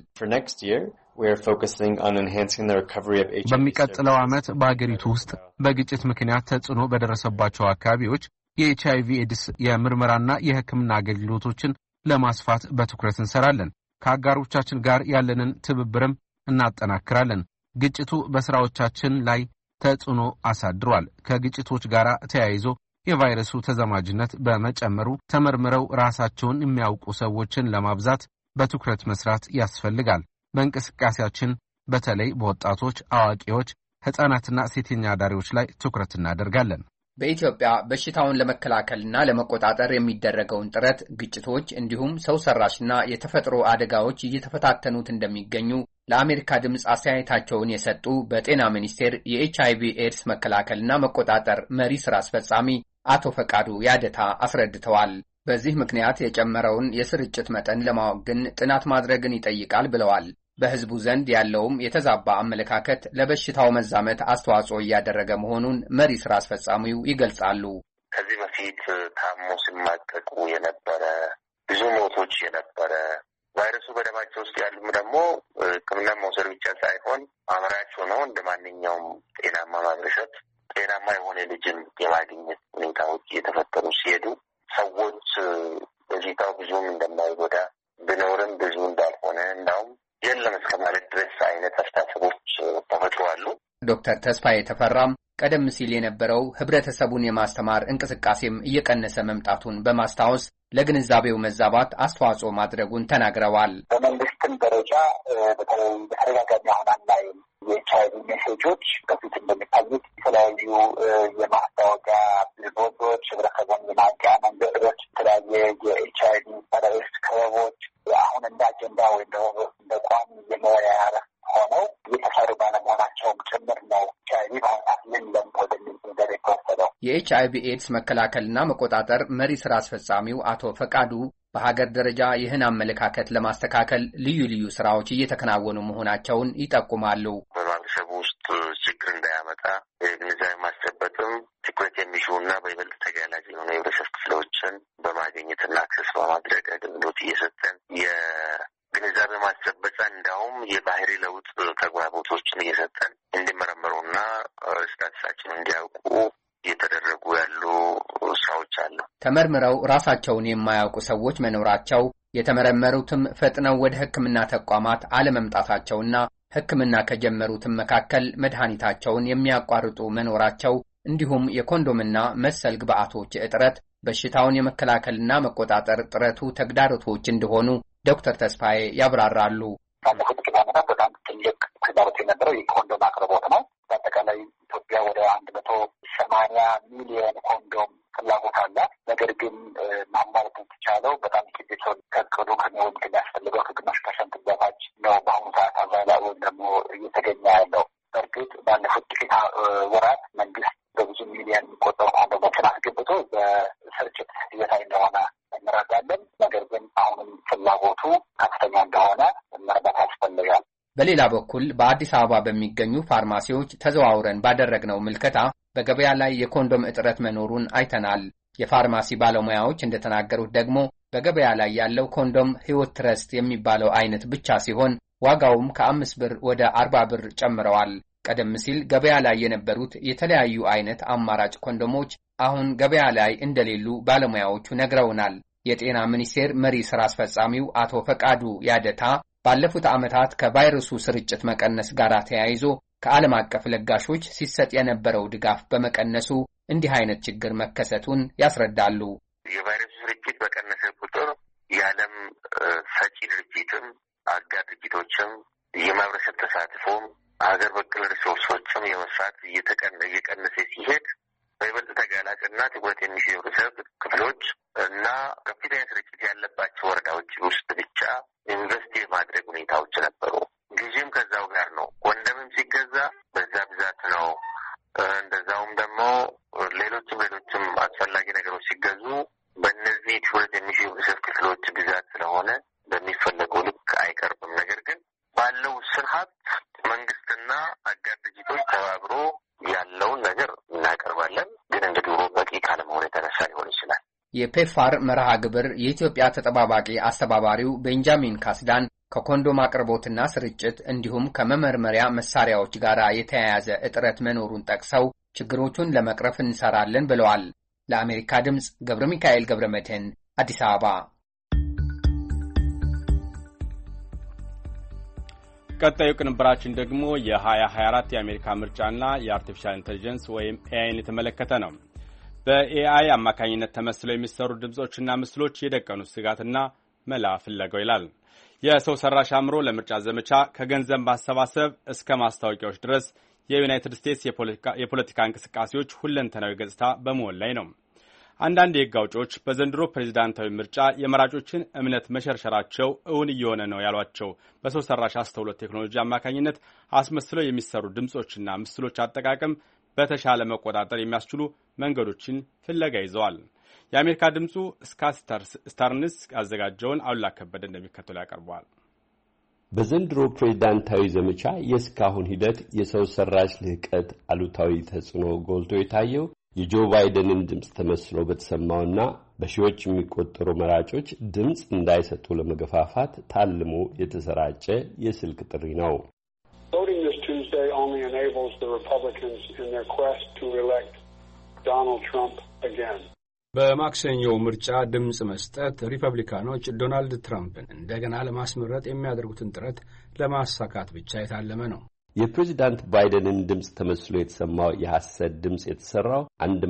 በሚቀጥለው ዓመት በሀገሪቱ ውስጥ በግጭት ምክንያት ተጽዕኖ በደረሰባቸው አካባቢዎች የኤችአይቪ ኤድስ የምርመራና የሕክምና አገልግሎቶችን ለማስፋት በትኩረት እንሰራለን። ከአጋሮቻችን ጋር ያለንን ትብብርም እናጠናክራለን። ግጭቱ በስራዎቻችን ላይ ተጽዕኖ አሳድሯል። ከግጭቶች ጋር ተያይዞ የቫይረሱ ተዛማጅነት በመጨመሩ ተመርምረው ራሳቸውን የሚያውቁ ሰዎችን ለማብዛት በትኩረት መስራት ያስፈልጋል። በእንቅስቃሴያችን በተለይ በወጣቶች፣ አዋቂዎች፣ ሕፃናትና ሴተኛ አዳሪዎች ላይ ትኩረት እናደርጋለን። በኢትዮጵያ በሽታውን ለመከላከልና ለመቆጣጠር የሚደረገውን ጥረት ግጭቶች እንዲሁም ሰው ሰራሽና የተፈጥሮ አደጋዎች እየተፈታተኑት እንደሚገኙ ለአሜሪካ ድምፅ አስተያየታቸውን የሰጡ በጤና ሚኒስቴር የኤችአይቪ ኤድስ መከላከልና መቆጣጠር መሪ ስራ አስፈጻሚ አቶ ፈቃዱ ያደታ አስረድተዋል። በዚህ ምክንያት የጨመረውን የስርጭት መጠን ለማወቅ ግን ጥናት ማድረግን ይጠይቃል ብለዋል። በህዝቡ ዘንድ ያለውም የተዛባ አመለካከት ለበሽታው መዛመት አስተዋጽኦ እያደረገ መሆኑን መሪ ስራ አስፈጻሚው ይገልጻሉ። ከዚህ በፊት ታሞ ሲማቀቁ የነበረ ብዙ ሞቶች የነበረ ቫይረሱ በደማቸው ውስጥ ያሉም ደግሞ ሕክምና መውሰድ ብቻ ሳይሆን አምራች ሆነው እንደ ማንኛውም ጤናማ ማህበረሰብ ጤናማ የሆነ ልጅን የማግኘት ሁኔታዎች እየተፈጠሩ ሲሄዱ ሰዎች በሽታው ብዙም እንደማይጎዳ ቢኖርም ብዙ እንዳልሆነ እንዳውም የለም እስከ ማለት ድረስ አይነት አስተሳሰቦች ተፈጥሯሉ። ዶክተር ተስፋዬ ተፈራም ቀደም ሲል የነበረው ህብረተሰቡን የማስተማር እንቅስቃሴም እየቀነሰ መምጣቱን በማስታወስ ለግንዛቤው መዛባት አስተዋጽኦ ማድረጉን ተናግረዋል። በመንግስትም ደረጃ በተለይ በተደጋጋሚ አሁን ላይ የኤችአይቪ ሜሴጆች በፊት እንደሚታዩት የተለያዩ የማስታወቂያ ቢልቦርዶች፣ ህብረተሰቡን የማንቂያ መንገዶች፣ የተለያየ የኤችአይቪ ጸረ-ኤድስ ክበቦች አሁን እንደ አጀንዳ ወይም ደግሞ እንደ ቋሚ የመወያያ ሆነው እየተሰሩ ባለመሆናቸውም ጭምር ነው ኤችአይቪ በአሁናት ምን ወደሚል ነገር የተወሰደው። የኤችአይቪ ኤድስ መከላከልና መቆጣጠር መሪ ስራ አስፈጻሚው አቶ ፈቃዱ በሀገር ደረጃ ይህን አመለካከት ለማስተካከል ልዩ ልዩ ስራዎች እየተከናወኑ መሆናቸውን ይጠቁማሉ። በማህበረሰቡ ውስጥ ችግር እንዳያመጣ ግንዛቤ ማስጨበጥም ትኩረት የሚሹና በይበልጥ ተጋላጭ የሆኑ የህብረተሰብ ክፍሎችን በማግኘትና አክሰስ በማድረግ አገልግሎት እየሰጠን የግንዛቤ ማስጨበጫ እንዲያውም የባህሪ ለውጥ ተግባቦቶችን እየሰጠን እንዲመረመሩና ስታትሳችን እንዲያውቁ እየተደረጉ ያሉ ስራዎች አሉ። ተመርምረው ራሳቸውን የማያውቁ ሰዎች መኖራቸው፣ የተመረመሩትም ፈጥነው ወደ ሕክምና ተቋማት አለመምጣታቸውና ሕክምና ከጀመሩትም መካከል መድኃኒታቸውን የሚያቋርጡ መኖራቸው እንዲሁም የኮንዶምና መሰል ግብዓቶች እጥረት በሽታውን የመከላከልና መቆጣጠር ጥረቱ ተግዳሮቶች እንደሆኑ ዶክተር ተስፋዬ ያብራራሉ። ባለፉት ጥቂት ዓመታት በጣም ትልቅ ተግዳሮት የነበረው የኮንዶም አቅርቦት ነው። በአጠቃላይ ኢትዮጵያ ወደ 180 ሚሊዮን ኮንዶም ፍላጎት አላት። ነገር ግን ማሟላት የተቻለው በጣም ጥቂት ሰው ከእቅዱ ከሚሆን ከሚያስፈልገው ከግማሽ ፐርሰንት በታች ነው በአሁኑ ሰዓት አዛላ ወይም ደግሞ እየተገኘ ያለው። በእርግጥ ባለፉት ጥቂት ወራት መንግስት በብዙ ሚሊዮን የሚቆጠሩ ኮንዶሞችን አስገብቶ በስርጭት ሂደት ላይ እንደሆነ እንረዳለን። ነገር ግን አሁንም ፍላጎቱ ከፍተኛ እንደሆነ መረዳት ያስፈልጋል። በሌላ በኩል በአዲስ አበባ በሚገኙ ፋርማሲዎች ተዘዋውረን ባደረግነው ምልከታ በገበያ ላይ የኮንዶም እጥረት መኖሩን አይተናል። የፋርማሲ ባለሙያዎች እንደተናገሩት ደግሞ በገበያ ላይ ያለው ኮንዶም ሕይወት ትረስት የሚባለው አይነት ብቻ ሲሆን ዋጋውም ከ5 ብር ወደ 40 ብር ጨምረዋል። ቀደም ሲል ገበያ ላይ የነበሩት የተለያዩ አይነት አማራጭ ኮንዶሞች አሁን ገበያ ላይ እንደሌሉ ባለሙያዎቹ ነግረውናል። የጤና ሚኒስቴር መሪ ሥራ አስፈጻሚው አቶ ፈቃዱ ያደታ ባለፉት ዓመታት ከቫይረሱ ስርጭት መቀነስ ጋር ተያይዞ ከዓለም አቀፍ ለጋሾች ሲሰጥ የነበረው ድጋፍ በመቀነሱ እንዲህ አይነት ችግር መከሰቱን ያስረዳሉ። የቫይረሱ ስርጭት በቀነሰ ቁጥር የዓለም ሰጪ ድርጅትም አጋር ድርጅቶችም የማህበረሰብ ተሳትፎም ሀገር በቀል ሪሶርሶችም የመስራት እየቀነሰ ሲሄድ በይበልጥ ተጋላጭና ትኩረት የሚሹ የህብረተሰብ ክፍሎች እና ከፍተኛ ስርጭት ያለባቸው ወረዳዎች ውስጥ ብቻ ኢንቨስት የማድረግ ሁኔታዎች ነበሩ። ግዥም ከዛው ጋር ነው። ኮንዶምም ሲገዛ በዛ ብዛት ነው። እንደዛውም ደግሞ ሌሎችም አስፈላጊ ነገሮች ሲገዙ በእነዚህ ትኩረት የሚሹ የህብረተሰብ ክፍሎች ብዛት ስለሆነ በሚፈለገው ልክ አይቀርብም። ነገር ግን ባለው ውስን ሀብት መንግስትና አጋር ድርጅቶች ተባብሮ ያለውን ነገር እናቀርባለን። ግን እንደ ድሮ በቂ ካለመሆኑ የተነሳ ሊሆን ይችላል። የፔፋር መርሃ ግብር የኢትዮጵያ ተጠባባቂ አስተባባሪው ቤንጃሚን ካስዳን ከኮንዶም አቅርቦትና ስርጭት እንዲሁም ከመመርመሪያ መሳሪያዎች ጋር የተያያዘ እጥረት መኖሩን ጠቅሰው ችግሮቹን ለመቅረፍ እንሰራለን ብለዋል። ለአሜሪካ ድምፅ ገብረ ሚካኤል ገብረ መድህን አዲስ አበባ። ቀጣዩ ቅንብራችን ደግሞ የ2024 የአሜሪካ ምርጫና የአርቲፊሻል ኢንተለጀንስ ወይም ኤአይን የተመለከተ ነው። በኤአይ አማካኝነት ተመስለው የሚሰሩ ድምጾችና ምስሎች የደቀኑት ስጋትና መላ ፍለጋው ይላል። የሰው ሰራሽ አእምሮ ለምርጫ ዘመቻ ከገንዘብ ማሰባሰብ እስከ ማስታወቂያዎች ድረስ የዩናይትድ ስቴትስ የፖለቲካ እንቅስቃሴዎች ሁለንተናዊ ገጽታ በመሆን ላይ ነው። አንዳንድ የሕግ አውጪዎች በዘንድሮ ፕሬዚዳንታዊ ምርጫ የመራጮችን እምነት መሸርሸራቸው እውን እየሆነ ነው ያሏቸው በሰው ሰራሽ አስተውሎት ቴክኖሎጂ አማካኝነት አስመስለው የሚሰሩ ድምጾችና ምስሎች አጠቃቀም በተሻለ መቆጣጠር የሚያስችሉ መንገዶችን ፍለጋ ይዘዋል። የአሜሪካ ድምፁ ስካት ስታርንስ ያዘጋጀውን አሉላ ከበደ እንደሚከተሉ ያቀርበዋል። በዘንድሮ ፕሬዝዳንታዊ ዘመቻ የእስካሁን ሂደት የሰው ሰራሽ ልህቀት አሉታዊ ተጽዕኖ ጎልቶ የታየው የጆ ባይደንን ድምፅ ተመስሎ በተሰማውና በሺዎች የሚቆጠሩ መራጮች ድምፅ እንዳይሰጡ ለመገፋፋት ታልሞ የተሰራጨ የስልክ ጥሪ ነው። Voting this Tuesday only enables the Republicans in their quest to elect Donald Trump again. በማክሰኞው ምርጫ ድምፅ መስጠት ሪፐብሊካኖች ዶናልድ ትራምፕን እንደገና ለማስመረጥ የሚያደርጉትን ጥረት ለማሳካት ብቻ የታለመ ነው። የፕሬዚዳንት ባይደንን ድምፅ ተመስሎ የተሰማው የሐሰት ድምፅ የተሰራው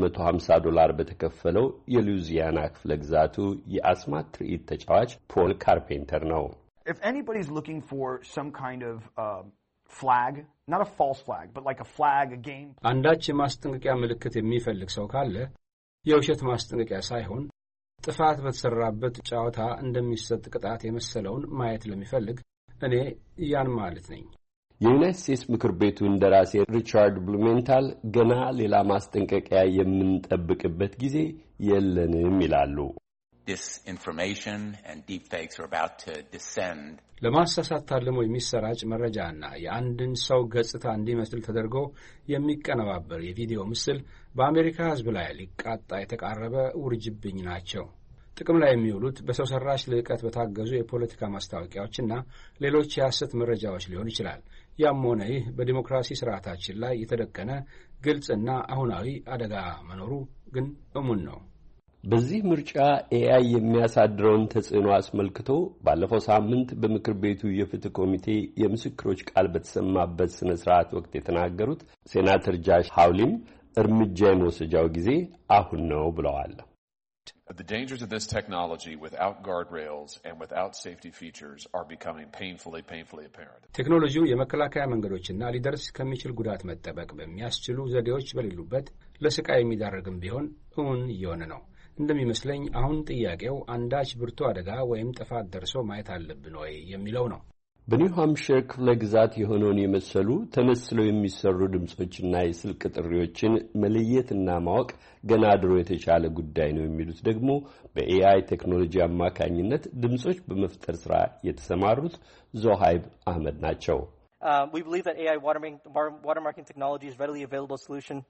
$150 በተከፈለው የሉዊዚያና ክፍለ ግዛቱ የአስማት ትርኢት ተጫዋች ፖል ካርፔንተር ነው። If anybody's looking for some kind of flag, not a false flag, but like a flag, a game. አንዳች የማስጠንቀቂያ ምልክት የሚፈልግ ሰው ካለ የውሸት ማስጠንቀቂያ ሳይሆን ጥፋት በተሰራበት ጨዋታ እንደሚሰጥ ቅጣት የመሰለውን ማየት ለሚፈልግ እኔ ያን ማለት ነኝ። የዩናይትድ ስቴትስ ምክር ቤቱ እንደራሴ ሪቻርድ ብሉሜንታል ገና ሌላ ማስጠንቀቂያ የምንጠብቅበት ጊዜ የለንም ይላሉ። Disinformation and deepfakes are about to descend. ለማሳሳት ታልሞ የሚሰራጭ መረጃና የአንድን ሰው ገጽታ እንዲመስል ተደርጎ የሚቀነባበር የቪዲዮ ምስል በአሜሪካ ሕዝብ ላይ ሊቃጣ የተቃረበ ውርጅብኝ ናቸው። ጥቅም ላይ የሚውሉት በሰው ሰራሽ ልዕቀት በታገዙ የፖለቲካ ማስታወቂያዎችና ሌሎች የሐሰት መረጃዎች ሊሆን ይችላል። ያም ሆነ ይህ በዲሞክራሲ ስርዓታችን ላይ የተደቀነ ግልጽና አሁናዊ አደጋ መኖሩ ግን እሙን ነው። በዚህ ምርጫ ኤአይ የሚያሳድረውን ተጽዕኖ አስመልክቶ ባለፈው ሳምንት በምክር ቤቱ የፍትህ ኮሚቴ የምስክሮች ቃል በተሰማበት ስነ ስርዓት ወቅት የተናገሩት ሴናተር ጃሽ ሃውሊም እርምጃ የመውሰጃው ጊዜ አሁን ነው ብለዋል። The dangers of this technology without guardrails and without safety features are becoming painfully apparent. ቴክኖሎጂው የመከላከያ መንገዶችና ሊደርስ ከሚችል ጉዳት መጠበቅ በሚያስችሉ ዘዴዎች በሌሉበት ለስቃይ የሚዳርግም ቢሆን እውን እየሆነ ነው። እንደሚመስለኝ አሁን ጥያቄው አንዳች ብርቱ አደጋ ወይም ጥፋት ደርሶ ማየት አለብን ወይ የሚለው ነው። በኒው ሃምፕሻየር ክፍለ ግዛት የሆነውን የመሰሉ ተመስለው የሚሰሩ ድምጾችና የስልክ ጥሪዎችን መለየትና ማወቅ ገና ድሮ የተቻለ ጉዳይ ነው የሚሉት ደግሞ በኤአይ ቴክኖሎጂ አማካኝነት ድምጾች በመፍጠር ስራ የተሰማሩት ዞሃይብ አህመድ ናቸው። We believe that AI watermarking technology is readily available solution.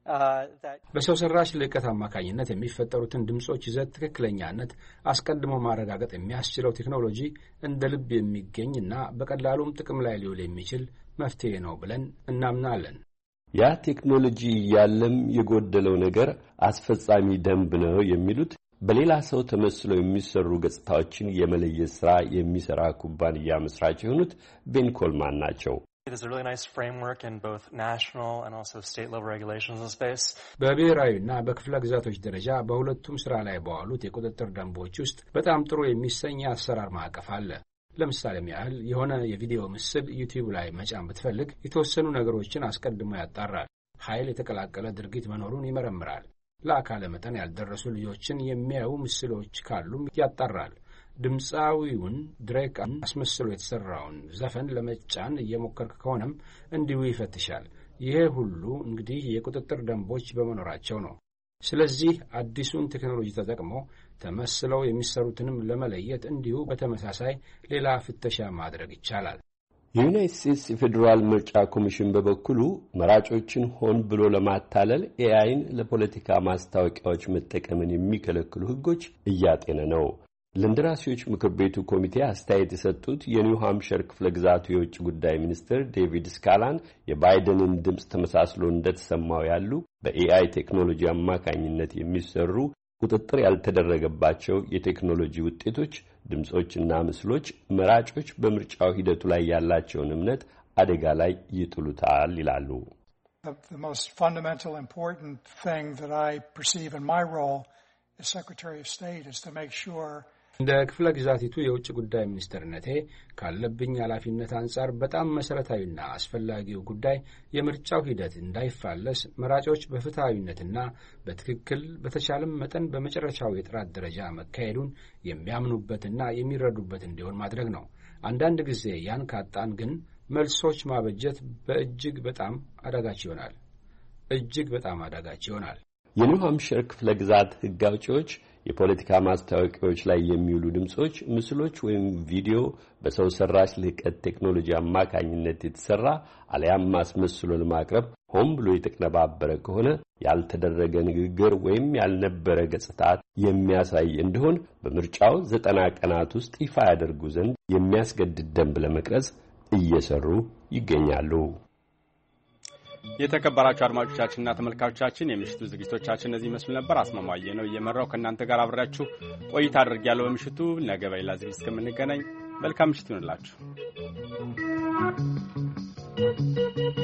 በሰው ሰራሽ ልዕቀት አማካኝነት የሚፈጠሩትን ድምጾች ይዘት ትክክለኛነት አስቀድሞ ማረጋገጥ የሚያስችለው ቴክኖሎጂ እንደ ልብ የሚገኝና በቀላሉም ጥቅም ላይ ሊውል የሚችል መፍትሄ ነው ብለን እናምናለን። ያ ቴክኖሎጂ ያለም የጎደለው ነገር አስፈጻሚ ደንብ ነው የሚሉት በሌላ ሰው ተመስለው የሚሰሩ ገጽታዎችን የመለየት ሥራ የሚሰራ ኩባንያ መስራች የሆኑት ቤን ኮልማን ናቸው። There's a really nice framework in both national and also state level regulations in space. በብሔራዊና በክፍለ ግዛቶች ደረጃ በሁለቱም ስራ ላይ በዋሉት የቁጥጥር ደንቦች ውስጥ በጣም ጥሩ የሚሰኝ አሰራር ማዕቀፍ አለ። ለምሳሌም ያህል የሆነ የቪዲዮ ምስል ዩቲዩብ ላይ መጫን ብትፈልግ የተወሰኑ ነገሮችን አስቀድሞ ያጣራል። ኃይል የተቀላቀለ ድርጊት መኖሩን ይመረምራል። ለአካለ መጠን ያልደረሱ ልጆችን የሚያዩ ምስሎች ካሉም ያጣራል። ድምፃዊውን ድሬክን አስመስሎ የተሰራውን ዘፈን ለመጫን እየሞከርክ ከሆነም እንዲሁ ይፈትሻል። ይሄ ሁሉ እንግዲህ የቁጥጥር ደንቦች በመኖራቸው ነው። ስለዚህ አዲሱን ቴክኖሎጂ ተጠቅሞ ተመስለው የሚሰሩትንም ለመለየት እንዲሁ በተመሳሳይ ሌላ ፍተሻ ማድረግ ይቻላል። የዩናይትድ ስቴትስ የፌዴራል ምርጫ ኮሚሽን በበኩሉ መራጮችን ሆን ብሎ ለማታለል ኤአይን ለፖለቲካ ማስታወቂያዎች መጠቀምን የሚከለክሉ ሕጎች እያጤነ ነው። ለእንደራሴዎች ምክር ቤቱ ኮሚቴ አስተያየት የሰጡት የኒው ሃምፕሻየር ክፍለ ግዛቱ የውጭ ጉዳይ ሚኒስትር ዴቪድ ስካላን የባይደንን ድምፅ ተመሳስሎ እንደተሰማው ያሉ በኤአይ ቴክኖሎጂ አማካኝነት የሚሰሩ ቁጥጥር ያልተደረገባቸው የቴክኖሎጂ ውጤቶች፣ ድምጾችና ምስሎች መራጮች በምርጫው ሂደቱ ላይ ያላቸውን እምነት አደጋ ላይ ይጥሉታል ይላሉ። The most fundamental important thing that I perceive in my role as Secretary of State is to make sure እንደ ክፍለ ግዛቲቱ የውጭ ጉዳይ ሚኒስትርነቴ ካለብኝ ኃላፊነት አንጻር በጣም መሰረታዊና አስፈላጊው ጉዳይ የምርጫው ሂደት እንዳይፋለስ መራጮች በፍትሃዊነትና በትክክል በተቻለም መጠን በመጨረሻው የጥራት ደረጃ መካሄዱን የሚያምኑበትና የሚረዱበት እንዲሆን ማድረግ ነው። አንዳንድ ጊዜ ያን ካጣን ግን መልሶች ማበጀት በእጅግ በጣም አዳጋች ይሆናል። የኒው ሃምፕሻየር ክፍለ ግዛት ሕግ አውጪዎች የፖለቲካ ማስታወቂያዎች ላይ የሚውሉ ድምጾች፣ ምስሎች ወይም ቪዲዮ በሰው ሰራሽ ልዕቀት ቴክኖሎጂ አማካኝነት የተሰራ አለያም ማስመስሎ ለማቅረብ ሆን ብሎ የተቀነባበረ ከሆነ ያልተደረገ ንግግር ወይም ያልነበረ ገጽታ የሚያሳይ እንደሆን በምርጫው 90 ቀናት ውስጥ ይፋ ያደርጉ ዘንድ የሚያስገድድ ደንብ ለመቅረጽ እየሰሩ ይገኛሉ። የተከበራችሁ አድማጮቻችንና ተመልካቾቻችን የምሽቱ ዝግጅቶቻችን እነዚህ ይመስሉ ነበር። አስማማየ ነው እየመራው ከእናንተ ጋር አብሬያችሁ ቆይታ አድርጌያለሁ። በምሽቱ ነገ በሌላ ዝግጅት እስከምንገናኝ መልካም ምሽት ይሁንላችሁ። you.